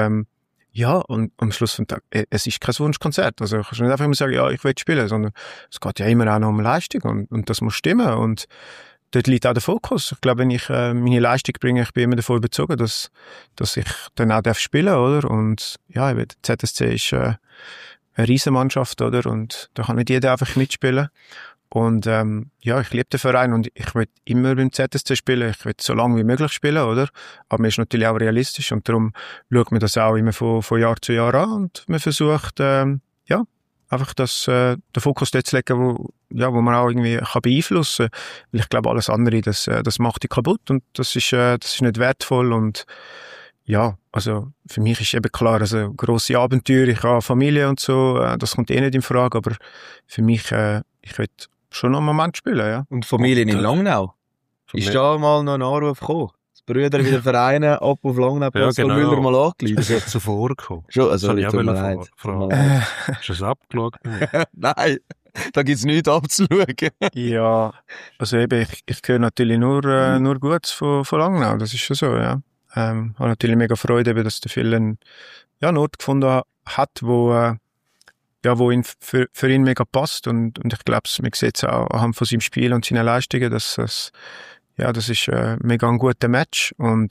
und am Schluss vom Tag, es ist kein Wunschkonzert, also du kannst nicht einfach immer sagen, ja, ich will spielen, sondern es geht ja immer auch noch um Leistung und das muss stimmen und dort liegt auch der Fokus. Ich glaube, wenn ich meine Leistung bringe, ich bin immer davon überzeugt, dass ich dann auch spielen darf, oder? Und ja, der ZSC ist eine Riesenmannschaft, oder? Und da kann nicht jeder einfach mitspielen. Und ich liebe den Verein und ich will immer beim ZSC spielen. Ich will so lange wie möglich spielen, oder? Aber man ist natürlich auch realistisch und darum schaut man das auch immer von Jahr zu Jahr an und man versucht, einfach den Fokus dort zu legen, wo man auch irgendwie kann beeinflussen kann. Weil ich glaube, alles andere, das macht dich kaputt und das ist nicht wertvoll und ja, also für mich ist eben klar, also grosse Abenteuer, ich habe Familie und so, das kommt eh nicht in Frage, aber für mich, ich will schon noch einen Moment spielen, ja. Und Familien in Langnau. Ist da mal noch ein Anruf gekommen? Das Brüder wieder Vereine ab auf Langnau, Pascal Müller mal angeleitet. Das ist jetzt so vorgekommen. Schon, also Das tut mir habe leid. ich auch Hast du es abgeschaut? Nein, da gibt's nichts abzuschauen. Ja, also eben, ich höre natürlich nur Gutes von Langnau, das ist schon so, ja. Habe natürlich mega Freude, eben, dass der Phil einen Ort gefunden hat, wo für ihn mega passt und ich glaube, man sieht es auch anhand von seinem Spiel und seinen Leistungen, dass das ist mega ein guter Match und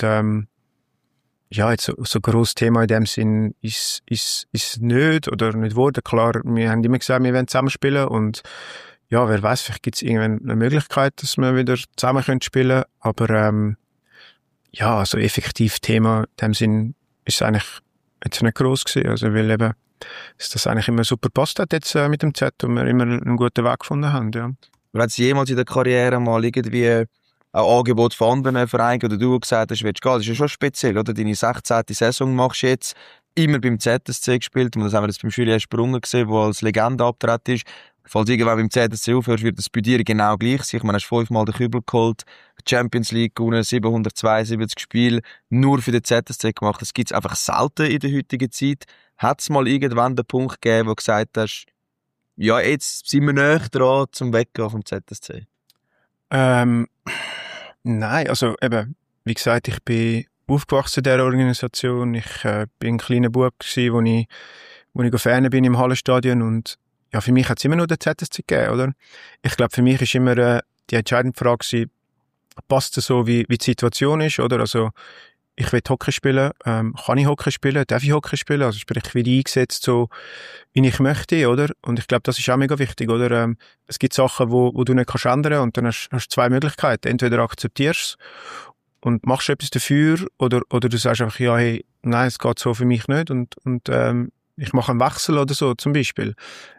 jetzt so ein grosses Thema in dem Sinn ist nicht oder nicht geworden. Klar, wir haben immer gesagt, wir wollen zusammen spielen und ja, wer weiß, vielleicht gibt es irgendwann eine Möglichkeit, dass wir wieder zusammen spielen können, aber also effektiv Thema in dem Sinn ist eigentlich jetzt nicht gross gewesen, also weil eben dass das eigentlich immer super passt hat jetzt mit dem Z und wir immer einen guten Weg gefunden haben, ja. Hat es jemals in der Karriere mal irgendwie ein Angebot von anderen Vereinen oder du gesagt hast, willst du gehen? Das ist ja schon speziell, oder? Deine 16. Saison machst du jetzt, immer beim ZSC gespielt und das haben wir jetzt beim Julien Sprunger gesehen, der als Legende abgetreten ist. Falls irgendwann beim ZSC aufhörst, wird das bei dir genau gleich sein. Ich meine, hast 5-mal den Kübel geholt, Champions League gewonnen, 772 Spiele, nur für den ZSC gemacht. Das gibt es einfach selten in der heutigen Zeit. Hat es mal irgendwann den Punkt gegeben, wo du gesagt hast, ja, jetzt sind wir näher dran zum Weggehen vom ZSC? Nein, also eben, wie gesagt, ich bin aufgewachsen in dieser Organisation. Ich bin ein kleiner Bub gewesen, wo ich Fan bin im Hallenstadion und ja, für mich hat es immer nur den ZSC gegeben, oder? Ich glaube, für mich ist immer die entscheidende Frage gewesen, passt es so, wie die Situation ist, oder? Also, ich will Hockey spielen, kann ich Hockey spielen, darf ich Hockey spielen, also sprich, ich werde eingesetzt, so, wie ich möchte, oder? Und ich glaube, das ist auch mega wichtig, oder? Es gibt Sachen, wo du nicht kannst ändern und dann hast du zwei Möglichkeiten. Entweder akzeptierst es und machst etwas dafür, oder du sagst einfach, ja, hey, nein, es geht so für mich nicht und ich mache einen Wechsel oder so, zum Beispiel.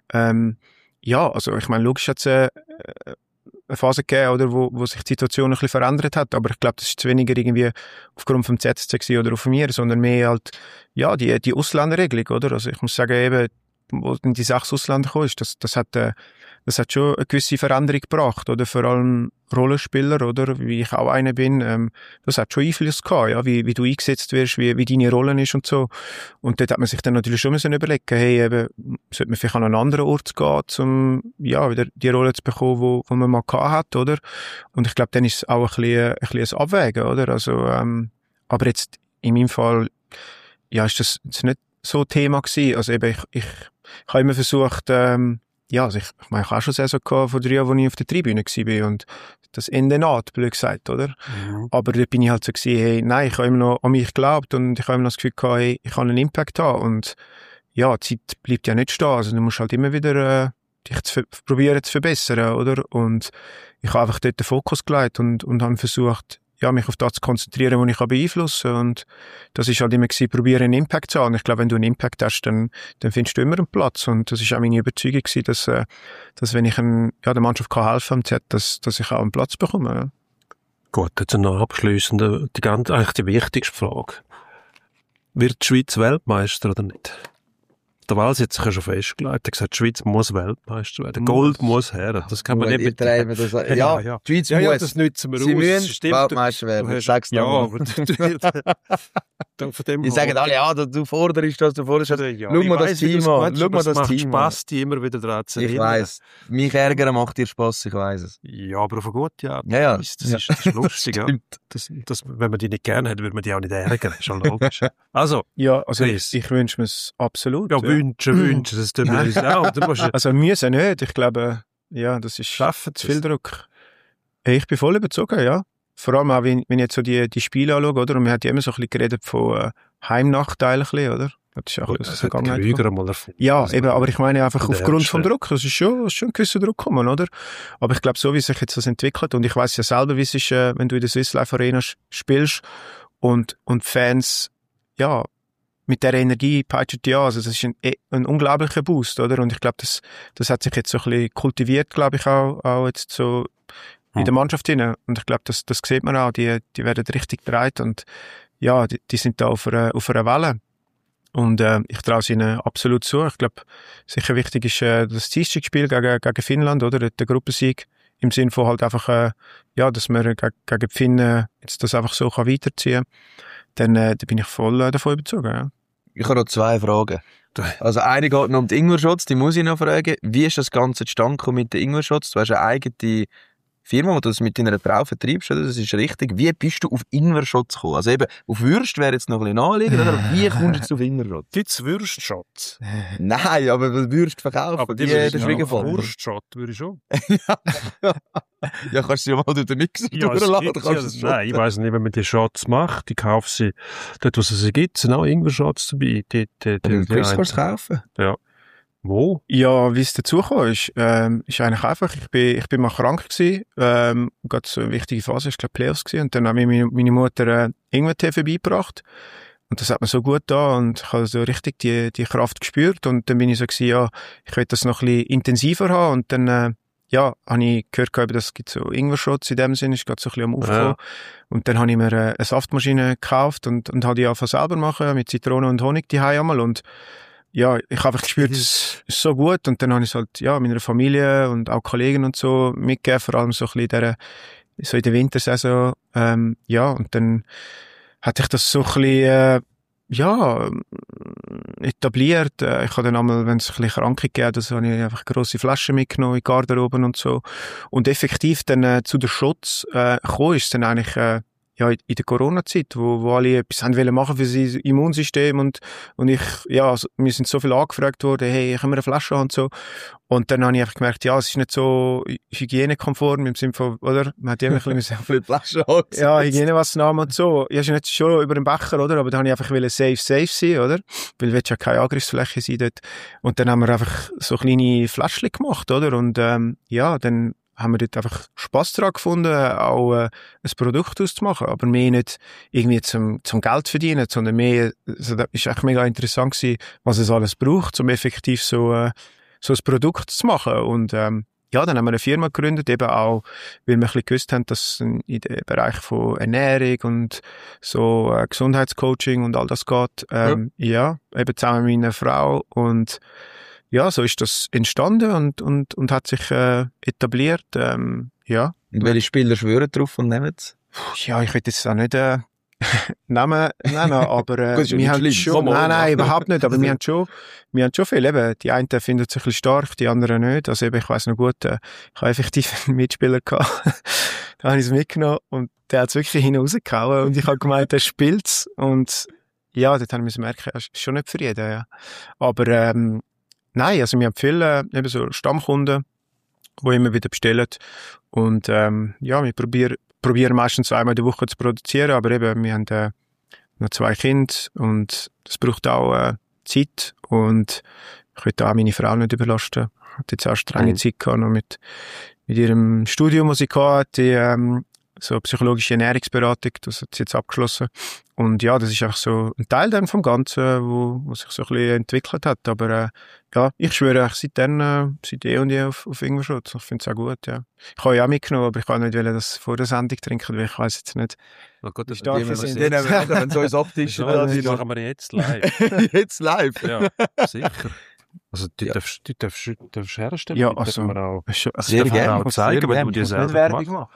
Also, ich meine, logisch hat es eine Phase gegeben, oder, wo sich die Situation ein bisschen verändert hat, aber ich glaube, das ist weniger irgendwie aufgrund vom ZSC gewesen oder auf mir, sondern mehr halt, ja, die Ausländerregelung, oder? Also ich muss sagen, eben, wo dann die 6 Ausländer gekommen ist, das hat das hat schon eine gewisse Veränderung gebracht, oder? Vor allem Rollenspieler, oder? Wie ich auch einer bin, das hat schon Einfluss gehabt, ja? Wie du eingesetzt wirst, wie deine Rolle ist und so. Und dort hat man sich dann natürlich schon müssen überlegen, hey, eben, sollte man vielleicht an einen anderen Ort gehen, um, ja, wieder die Rolle zu bekommen, wo man mal gehabt hat, oder? Und ich glaube, dann ist es auch ein bisschen ein Abwägen, oder? Also, aber jetzt, in meinem Fall, ja, ist das jetzt nicht so ein Thema gewesen. Also eben, ich habe immer versucht, ja, also ich meine, ich habe auch schon Saison gehabt vor 3 Jahren, wo ich auf der Tribüne war und das Ende naht, blöd gesagt, oder? Mhm. Aber dort bin ich halt so gewesen, hey, nein, ich habe immer noch an mich geglaubt und ich habe immer noch das Gefühl gehabt, hey, ich kann einen Impact haben und ja, die Zeit bleibt ja nicht stehen, also du musst halt immer wieder dich probieren zu verbessern, oder? Und ich habe einfach dort den Fokus gelegt und habe versucht, ja, mich auf das zu konzentrieren, was ich beeinflussen kann. Und das ist halt immer gewesen, probieren einen Impact zu haben. Ich glaube, wenn du einen Impact hast, dann findest du immer einen Platz. Und das ist auch meine Überzeugung gewesen, dass wenn ich der Mannschaft helfen kann, dass ich auch einen Platz bekomme. Ja. Gut, jetzt noch abschliessend, eigentlich die wichtigste Frage. Wird die Schweiz Weltmeister oder nicht? Der Wals hat sich ja schon festgelegt. Er hat gesagt, die Schweiz muss Weltmeister werden. Gold muss her. Das kann man nicht mit... Ja, die Schweiz muss. Das nützen wir Sie aus. müssen Weltmeister werden. Ich sag's ja, mal. aber von dem die sagen alle, ja, du forderst das, du forderst das. Ja, schau mal das Team an. Schau mal das Team an. Spass, die immer wieder dran zu erinnern. Ich weiss. Mich ärgern macht dir Spass, ich weiss es. Ja, aber auf eine gute Art. Ja. Das ist lustig, ja. Wenn man die nicht gerne hat, würde man die auch nicht ärgern. Ist schon logisch. Also, ja, also ich wünsche mir es absolut. Ja, wünschen, das tun wir uns auch. Also müssen nicht. Ich glaube, ja, das ist Schaffen zu viel Druck. Hey, ich bin voll überzogen, ja. Vor allem auch, wenn ich jetzt so die Spiele anschaue, oder? Und wir haben ja immer so ein bisschen geredet von Heimnachteilen, oder? Das ist auch aus der Vergangenheit. Ja, eben, aber ich meine einfach aufgrund vom Druck. Es ist schon ein gewisser Druck gekommen, oder? Aber ich glaube, so wie sich jetzt das entwickelt, und ich weiss ja selber, wie es ist, wenn du in der Swiss Life Arena spielst und Fans, ja, mit der Energie peitscht ja, also das ist ein unglaublicher Boost, oder? Und ich glaube, das hat sich jetzt so ein bisschen kultiviert, glaube ich, auch jetzt so in der Mannschaft hinein. Und ich glaube, das sieht man auch, die werden richtig breit und ja, die sind da auf einer Welle. Und ich traue es ihnen absolut zu. Ich glaube, sicher wichtig ist das Dienstagspiel gegen Finnland, oder? Der Gruppensieg. Im Sinne von halt einfach, dass man gegen die Finnen jetzt das einfach so weiterziehen kann. Dann bin ich voll davon überzeugt, ja. Ich habe noch 2 Fragen. Also eine geht noch um die Ingwer-Shots, die muss ich noch fragen. Wie ist das Ganze zustande gekommen mit den Ingwer-Shots? Du hast eine eigene Firma, wo du das mit deiner Frau vertreibst, oder? Das ist richtig. Wie bist du auf Ingwer-Shots gekommen? Also eben, auf Würst wäre jetzt noch ein bisschen naheliegend, oder? Wie kommst du jetzt auf Ingwer-Shots? Gibt es Würst-Shots? Nein, aber Würst verkaufen. Aber die der Schwiegervater. Würst-Shot würde ich schon. Ja, kannst du ja mal durch den Mixer durchladen. Nein, ich weiss nicht, wenn man die Shots macht. Ich kaufe sie dort, wo es sie gibt, sind auch Ingwer-Shots dabei. Du kannst kaufen. Ja. Wo? Ja, wie es dazugekommen ist eigentlich einfach, ich bin mal krank gewesen, gerade so eine wichtige Phase, ich glaube Playoffs gewesen, und dann hat mir meine Mutter Ingwer-Tee vorbeigebracht. Und das hat mir so gut da und ich habe so richtig die Kraft gespürt und dann bin ich so gewesen, ja, ich will das noch ein bisschen intensiver haben und dann, habe ich gehört, dass es gibt so Ingwer-Shots in dem Sinne, ist gerade so ein bisschen am Aufkommen. Ja. Und dann habe ich mir eine Saftmaschine gekauft und habe die einfach selber machen, mit Zitrone und Honig die einmal und ja, ich habe einfach gespürt, es ist so gut und dann habe ich es halt, meiner Familie und auch Kollegen und so mitgegeben, vor allem so ein bisschen in der Wintersaison, und dann hatte ich das so ein bisschen, etabliert. Ich habe dann einmal, wenn es ein bisschen Krankheit gegeben hat, habe ich einfach grosse Flaschen mitgenommen in Garderoben und so. Und effektiv dann zu der Schutz gekommen ist dann eigentlich in der Corona-Zeit, wo alle etwas haben machen für sein Immunsystem und wir sind so viel angefragt worden, hey, können wir eine Flasche haben und so. Und dann habe ich einfach gemerkt, es ist nicht so hygienekonform im Sinne von, oder? Man hat immer ein bisschen Flasche haben. Ja, Hygienewassernahmen und so. Ja, ist nicht schon über den Becher, oder? Aber da habe ich einfach safe sein, oder? Weil du ja keine Angriffsfläche sein dort. Und dann haben wir einfach so kleine Fläschchen gemacht, oder? Und dann haben wir dort einfach Spass daran gefunden, auch ein Produkt auszumachen. Aber mehr nicht irgendwie zum Geld verdienen, sondern mehr, also das ist echt mega interessant gewesen, was es alles braucht, um effektiv so ein Produkt zu machen. Und dann haben wir eine Firma gegründet, eben auch, weil wir ein bisschen gewusst haben, dass es in den Bereich von Ernährung und so Gesundheitscoaching und all das geht. Eben zusammen mit meiner Frau und ja, so ist das entstanden und hat sich etabliert. Ja. Und welche Spieler schwören drauf und nehmen es? Ja, ich will jetzt auch nicht Namen nennen, aber Gut, ist ja wir nicht haben schlimm. schon, nein, überhaupt nicht, aber wir haben schon viel, eben, die einen finden sich ein bisschen stark, die anderen nicht, also eben, ich weiss noch gut, ich habe effektiv einen Mitspieler gehabt, da habe ich es mitgenommen und der hat es wirklich hinausgehauen und ich habe gemeint, der spielt's und ja, dort haben wir merken, das ist schon nicht für jeden, ja. Aber nein, also wir haben viele eben so Stammkunden, die immer wieder bestellen und ja, wir probieren meistens einmal in der Woche zu produzieren, aber eben, wir haben noch 2 Kinder und das braucht auch Zeit und ich will auch meine Frau nicht überlasten. Ich hatte jetzt auch strenge Zeit gehabt, noch mit ihrem Studium, das sie hatte, so psychologische Ernährungsberatung, das hat sie jetzt abgeschlossen. Und ja, das ist auch so ein Teil dann vom Ganzen, wo sich so ein bisschen entwickelt hat. Aber ja, ich schwöre eigentlich seit eh und je auf Ingwerschutz. Ich finde es auch gut, ja. Ich habe ja auch mitgenommen, aber ich kann nicht das vor der Sendung trinken, weil ich weiss jetzt nicht, Oh Gott, wie das stark wir sind. Wenn so uns abtischen, das machen wir jetzt live. jetzt live. Ja, sicher. Also, du darfst herstellen. Ja, die also, dürfen wir auch. also Sehr Dürfen wir gerne. auch zeigen, wenn du dir selber gemacht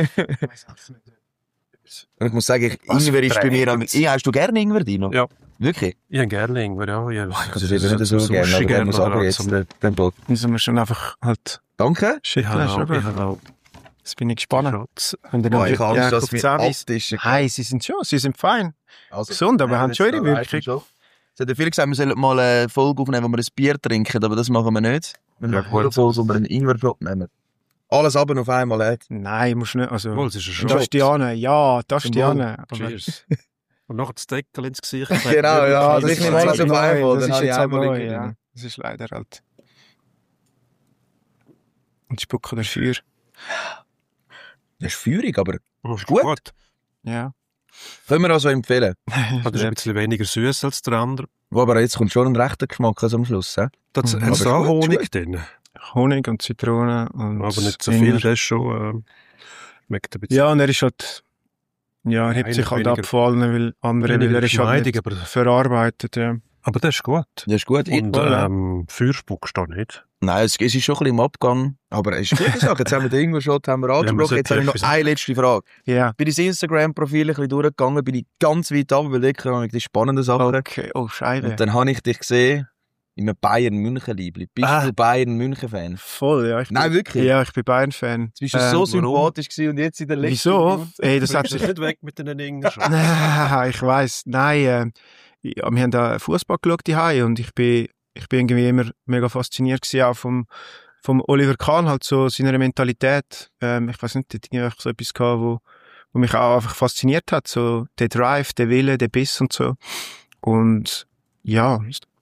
Und ich muss sagen, Ingwer ist bei mir hast du gerne Ingwer, Dino? Ja. Wirklich? Ich habe gerne Ingwer, ja. Ich kann es eben nicht so gerne, aber der muss aber jetzt den Blog. müssen wir schon einfach halt Danke. schütteln. auch. Jetzt bin ich gespannt. Schatz. Wenn Oh, ich habe Angst, dass wir Zabis. abtischen. Nein, sie sind fein. Also, Gesund, aber haben schon ihre Wirkung. Es hat ja viele gesagt, wir sollen mal eine Folge aufnehmen, wo wir ein Bier trinken, aber das machen wir nicht. Wir machen eine Folge, wo wir einen Ingwer-Shot nehmen. Alles aber auf einmal, Nein, musst nicht. Also, Wohl, es ist ein Shot. das ist die Anne. Ja, das ist die Anne. Aber- Cheers. Und nachher das Deckel ins Gesicht. Genau, ja, Das ich ist nehme alles auf einmal, das dann ist habe ich jetzt auch einmal neu, in ja. Das ist leider halt. Und Spucken der Feuer. Das ist feurig, aber Ist gut. Ja. können wir also empfehlen. Das ist ein bisschen weniger süß als der andere. Wo aber jetzt kommt schon ein rechter Geschmack am Schluss. Das Mhm. hat es Aber auch ist gut, Honig drin. Honig und Zitrone und Aber nicht so Ingwer. viel, das ist schon, schmeckt ein bisschen. Ja, und er ist halt, ja, er hebt Eigentlich sich halt weniger- ab von allen, weil andere, weil er ist halt geschmeidig, nicht aber- verarbeitet, ja. Aber das ist gut. Das ist gut. Und ja. Feuer spuckst du nicht. Nein, es ist schon ein bisschen im Abgang. Aber es ist eine gute Sache. Jetzt haben wir den Ingwer-Shot angesprochen. sollte Jetzt habe ich noch etwas- eine letzte Frage. Ja. Bei deinem Instagram-Profil ein bisschen durchgegangen, bin ich ganz weit ab, weil da habe ich die spannenden Sachen. Okay, oh, Scheibe. Und dann habe ich dich gesehen in einem Bayern-München-Liebli. Bist du Bayern-München-Fan? Voll, ja. Nein, wirklich? Ja, ich bin Bayern-Fan. Jetzt bist du so sympathisch gewesen und jetzt in der letzten Wieso? Ey, das hat sich sich... nicht weg mit den Ingwer. Nein, ich weiss. Nein, ja, wir haben da Fußball geschaut daheim und ich bin irgendwie immer mega fasziniert gewesen, auch vom Oliver Kahn, halt so seiner Mentalität. Ich weiss nicht, der hat irgendwie so etwas gehabt, wo mich auch einfach fasziniert hat, so der Drive, der Wille, der Biss und so. Und ja,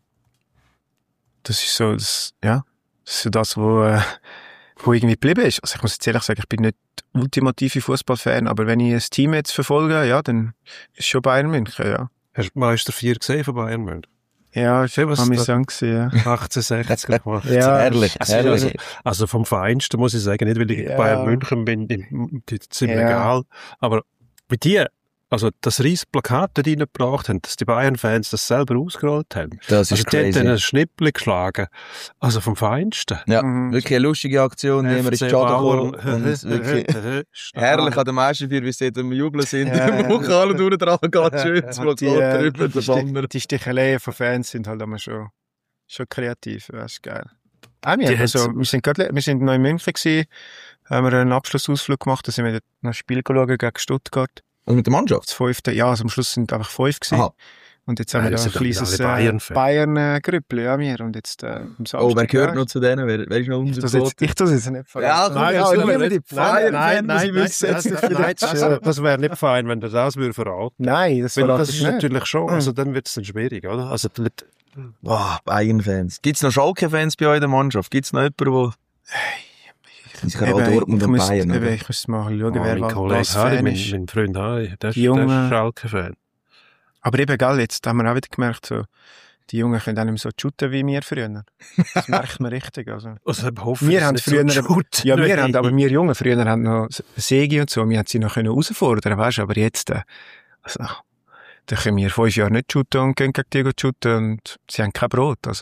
das ist so das, wo irgendwie geblieben ist. Also ich muss jetzt ehrlich sagen, ich bin nicht ultimative Fußballfan, aber wenn ich ein Team jetzt verfolge, ja, dann ist schon Bayern München, ja. Hast du Meister 4 gesehen von Bayern München? Ja, ich was habe mich da- so gesehen, ja. 1860 gemacht. Ja, Herrlich, herrlich. Also vom Feinsten muss ich sagen, nicht weil ich Ja. Bayern München bin, die sind mir Ja. egal. Aber bei dir, also das riesen Plakat dort reingebracht haben, dass die Bayern-Fans das selber ausgerollt haben. Das Also ist die haben crazy. einen Schnippel geschlagen. Also vom Feinsten. Ja, Mhm. wirklich eine lustige Aktion. Niemand ist FC schade Bauer. gekommen. Und wirklich herrlich an den meisten vier, wie sie dort am Jubeln sind. Ja. Im Pokal durch dran geht schön. Das Die, Plakat drüber, der Banner. die Sticheleien von Fans sind halt immer schon kreativ, das ist geil. Auch wir, Die also, hat's- wir sind noch in München gewesen, haben wir einen Abschlussausflug gemacht, da sind wir dort noch ein Spiel geschaut gegen Stuttgart. Also mit der Mannschaft? Das 5. Ja, also am Schluss sind einfach 5 gewesen. Aha. Und jetzt haben Ja, wir da das ein sind kleines alle Bayern-Fans. Bayern-Grüppli, ja, wir. Und jetzt, am Samstag. Oh, wer gehört ja, noch zu denen? Wer ist noch unser ich tu es jetzt nicht verraten. Ja, komm, Nein, das aber tun wir niemand nicht. die Bayern- Nein, wissen jetzt nicht vielleicht. das wäre nicht fein, wenn das das würde verraten. Nein, das Weil verrate das ich ist nicht. natürlich schon, also dann wird es dann schwierig, oder? Also Bayern-Fans. Gibt es noch Schalke-Fans bei euch in der Mannschaft? Gibt es noch jemanden, der... Sicher auch Eben, Dortmund ich und müsste- Bayern, eben, oder? Ich müsste mal schauen, mein wer Kollege was Harry, Fan mein ist. Freund Harry, der ist Junge. Schalke-Fan. Aber eben, gell, jetzt haben wir auch wieder gemerkt, so, die Jungen können auch nicht mehr so shooten wie wir früher. Das merkt man richtig. Also. Also ich hoffe, Wir dass haben nicht früher, so gut. ja, wir Nein. haben, aber wir Jungen früher haben noch Säge und so, wir haben sie noch können herausfordern, weißt du, aber jetzt, also, da können wir 5 Jahre nicht shooten und gehen gegen die shooten und sie haben kein Brot, also.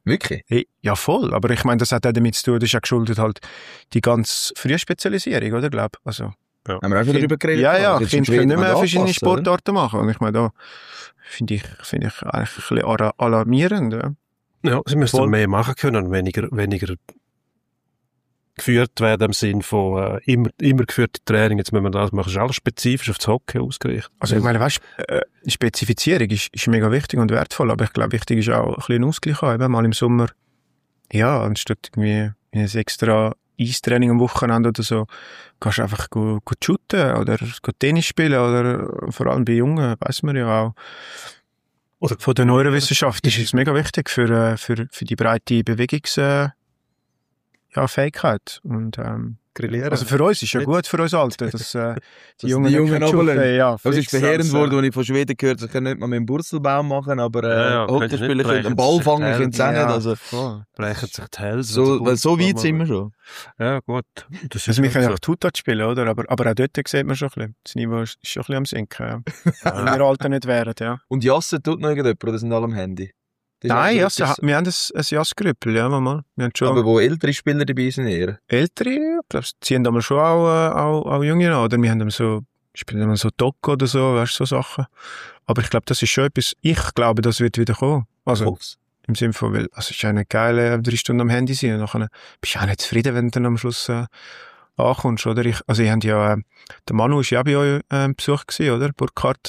Wirklich? Hey, ja, voll. Aber ich meine, das hat auch damit zu tun, das ist ja geschuldet halt die ganz frühe Spezialisierung, oder, glaub? Also, Haben wir auch schon darüber geredet? ja, Jetzt Kinder in können nicht Schweden mehr mal verschiedene anpassen, oder? Sportarten machen. Und ich meine, da finde ich eigentlich ein bisschen alarmierend, ja. Ja, sie müssen Voll. mehr machen können und weniger geführt werden im Sinn von immer geführte Training. Jetzt müssen wir das machen. Das ist alles spezifisch auf das Hockey ausgerichtet. Also ich meine, weißt, Spezifizierung ist mega wichtig und wertvoll, aber ich glaube, wichtig ist auch ein bisschen ein Ausgleich haben. Eben mal im Sommer, ja, anstatt irgendwie ein extra Eistraining am Wochenende oder so, kannst du einfach gut shooten oder gut Tennis spielen oder vor allem bei Jungen, weiss man ja auch. Oder Von der Neurowissenschaft ist es mega wichtig für die breite Fähigkeit. Und, Grillieren. also für uns ist ja Nicht? gut für uns Alten, dass die Jungen die Jungen nicht runterlassen. shooten. Ja, Das ist fix, verheerend also. worden, als ich von Schweden gehört habe, sie können nicht mal mit dem Burselbaum machen, aber Hockeyspieler können einen Ball fangen, können sie auch nicht. Also, voll. brechen sich die Hälse. so weit sind wir schon. Ja, gut. Das Also wir können so. auch Tutat spielen, oder? Aber auch dort sieht man schon ein bisschen. Das Niveau ist schon ein bisschen am Sinken, ja. Wenn wir Alten nicht wären, ja. Und Jassen tut noch irgendjemand, oder sind alle am Handy? Das ist Nein, also ja, etwas- wir haben ein Jassgrüppel, ja, mal. Wir haben schon Aber wo ältere Spieler dabei sind eher. Ältere, ich glaube, ziehen da mal schon auch Jüngere an, oder? Wir haben so, spielen dann mal so Dock oder so, weißt du, so Sachen. Aber ich glaube, das ist schon etwas, ich glaube, das wird wieder kommen. Also, Hoff's. im Sinne von, weil, also, es ist ja nicht geil, 3 Stunden am Handy sein, und nachher bist du auch nicht zufrieden, wenn du dann am Schluss, ankommst, oder? Ich habe ja, der Manu ist ja auch bei euch Besuch gewesen, oder? Burkhardt,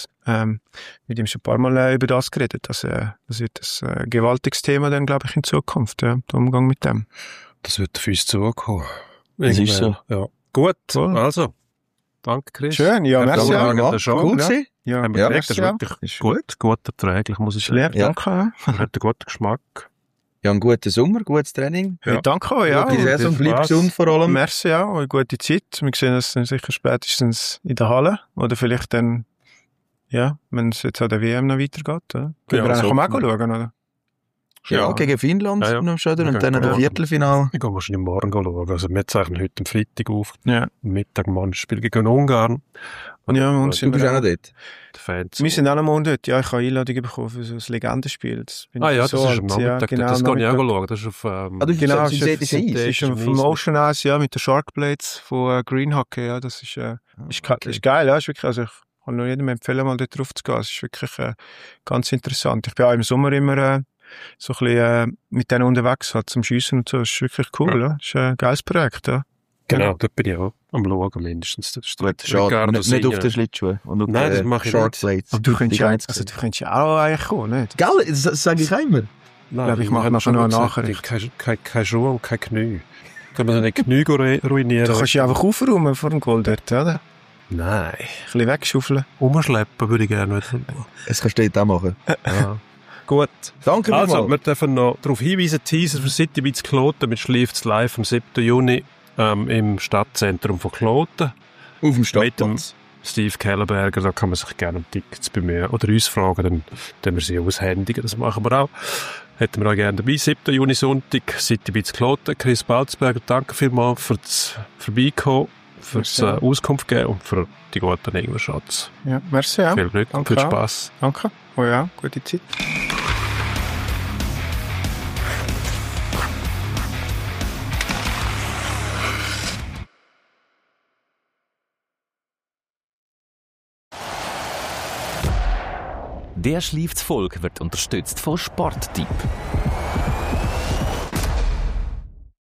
mit ihm schon ein paar Mal über das geredet. Das wird ein gewaltiges Thema dann, glaube ich, in Zukunft, ja, der Umgang mit dem. Das wird auf uns zukommen. Das ist so. Ja. Gut, Voll. also. Danke, Chris. Schön, ja, merci. Ja, Hervorragender Job. Cool ja. gewesen. ja, Haben wir Ja, gemerkt, das ist ja. wirklich Ist gut erträglich, muss ich Leer, sagen. Ja. danke. Ja. Hat einen guten Geschmack. Ja, einen guten Sommer, gutes Training. Ja. Danke auch, ja. Gute Saison, viel bleib Spaß. gesund vor allem. Merci auch, eine gute Zeit. Wir sehen uns dann sicher spätestens in der Halle. Oder vielleicht dann, ja, wenn es jetzt an der WM noch weitergeht. Ja. Können wir so. eigentlich auch schauen, oder? Ja, gegen Finnland Ja, ja. noch schon, Wir und dann gehen das schauen. Viertelfinale. Ich gehe wahrscheinlich morgen schauen. Also, wir zeichnen heute am Freitag auf. Ja. Am Mittag Mannspiel gegen Ungarn. Ja, und Du sind bist auch noch dort. Die Fans. wir sind auch noch mal dort. Ja, ich habe Einladungen bekommen für so ein Legendenspiel. Das bin Ah ich ja, das so ist alt. am Nachmittag. Ja, genau, das kann ich auch Nachmittag. schauen. Das ist auf, Du bist Genau, auf es ist synthetisches Eis. ist vom Ocean Ice, ja, mit den Sharkblades von Green Hockey, ja, das ist, ist geil, ja, ist wirklich, also ich kann nur jedem empfehlen, mal dort drauf zu gehen, es ist wirklich ganz interessant. Ich bin auch im Sommer immer so ein bisschen mit denen unterwegs, halt zum Schiessen und so, das ist wirklich cool, ja, das ist ein geiles Projekt, ja. Genau, dort bin ich auch am Schauen mindestens. Das ist Gut, schade. Nicht auf den Schlittschuhen. Und auf Nein, das den mache ich Sharkblades. Aber du könntest ja, Eins also du könntest ja auch eigentlich kommen, nicht? Gell, das sage ich immer. Nein, glaube, ich mache wir haben nachher schon noch eine gesagt, Nachricht. Kein Schuh und kein Knie. Können wir so nicht Knie ruinieren? Du kannst ja einfach aufräumen vor dem Goal dort, oder? Nein. Ein bisschen wegschaufeln. Umschleppen würde ich gerne wieder. Das kannst du dort auch machen. Ja. Gut. Danke Also, vielmals. wir dürfen noch darauf hinweisen, Teaser für City Beats Kloten mit Schliefts live am 7. Juni im Stadtzentrum von Kloten. Auf dem Mit dem Stadtplatz. Steve Kellenberger, da kann man sich gerne um Tickets bei mir oder uns fragen, dann wir sie aushändigen, das machen wir auch. Hätten wir auch gerne dabei. 7. Juni Sonntag, City Beats Kloten. Chris Balzberger, danke vielmals fürs Vorbeikommen, fürs Auskunft geben und für die guten Englischschatz. Ja, merci, ja. Viel Glück, Danke viel auch. Spass. Danke. Oh ja, gute Zeit. Der Schliefts Volk wird unterstützt von Sporttyp.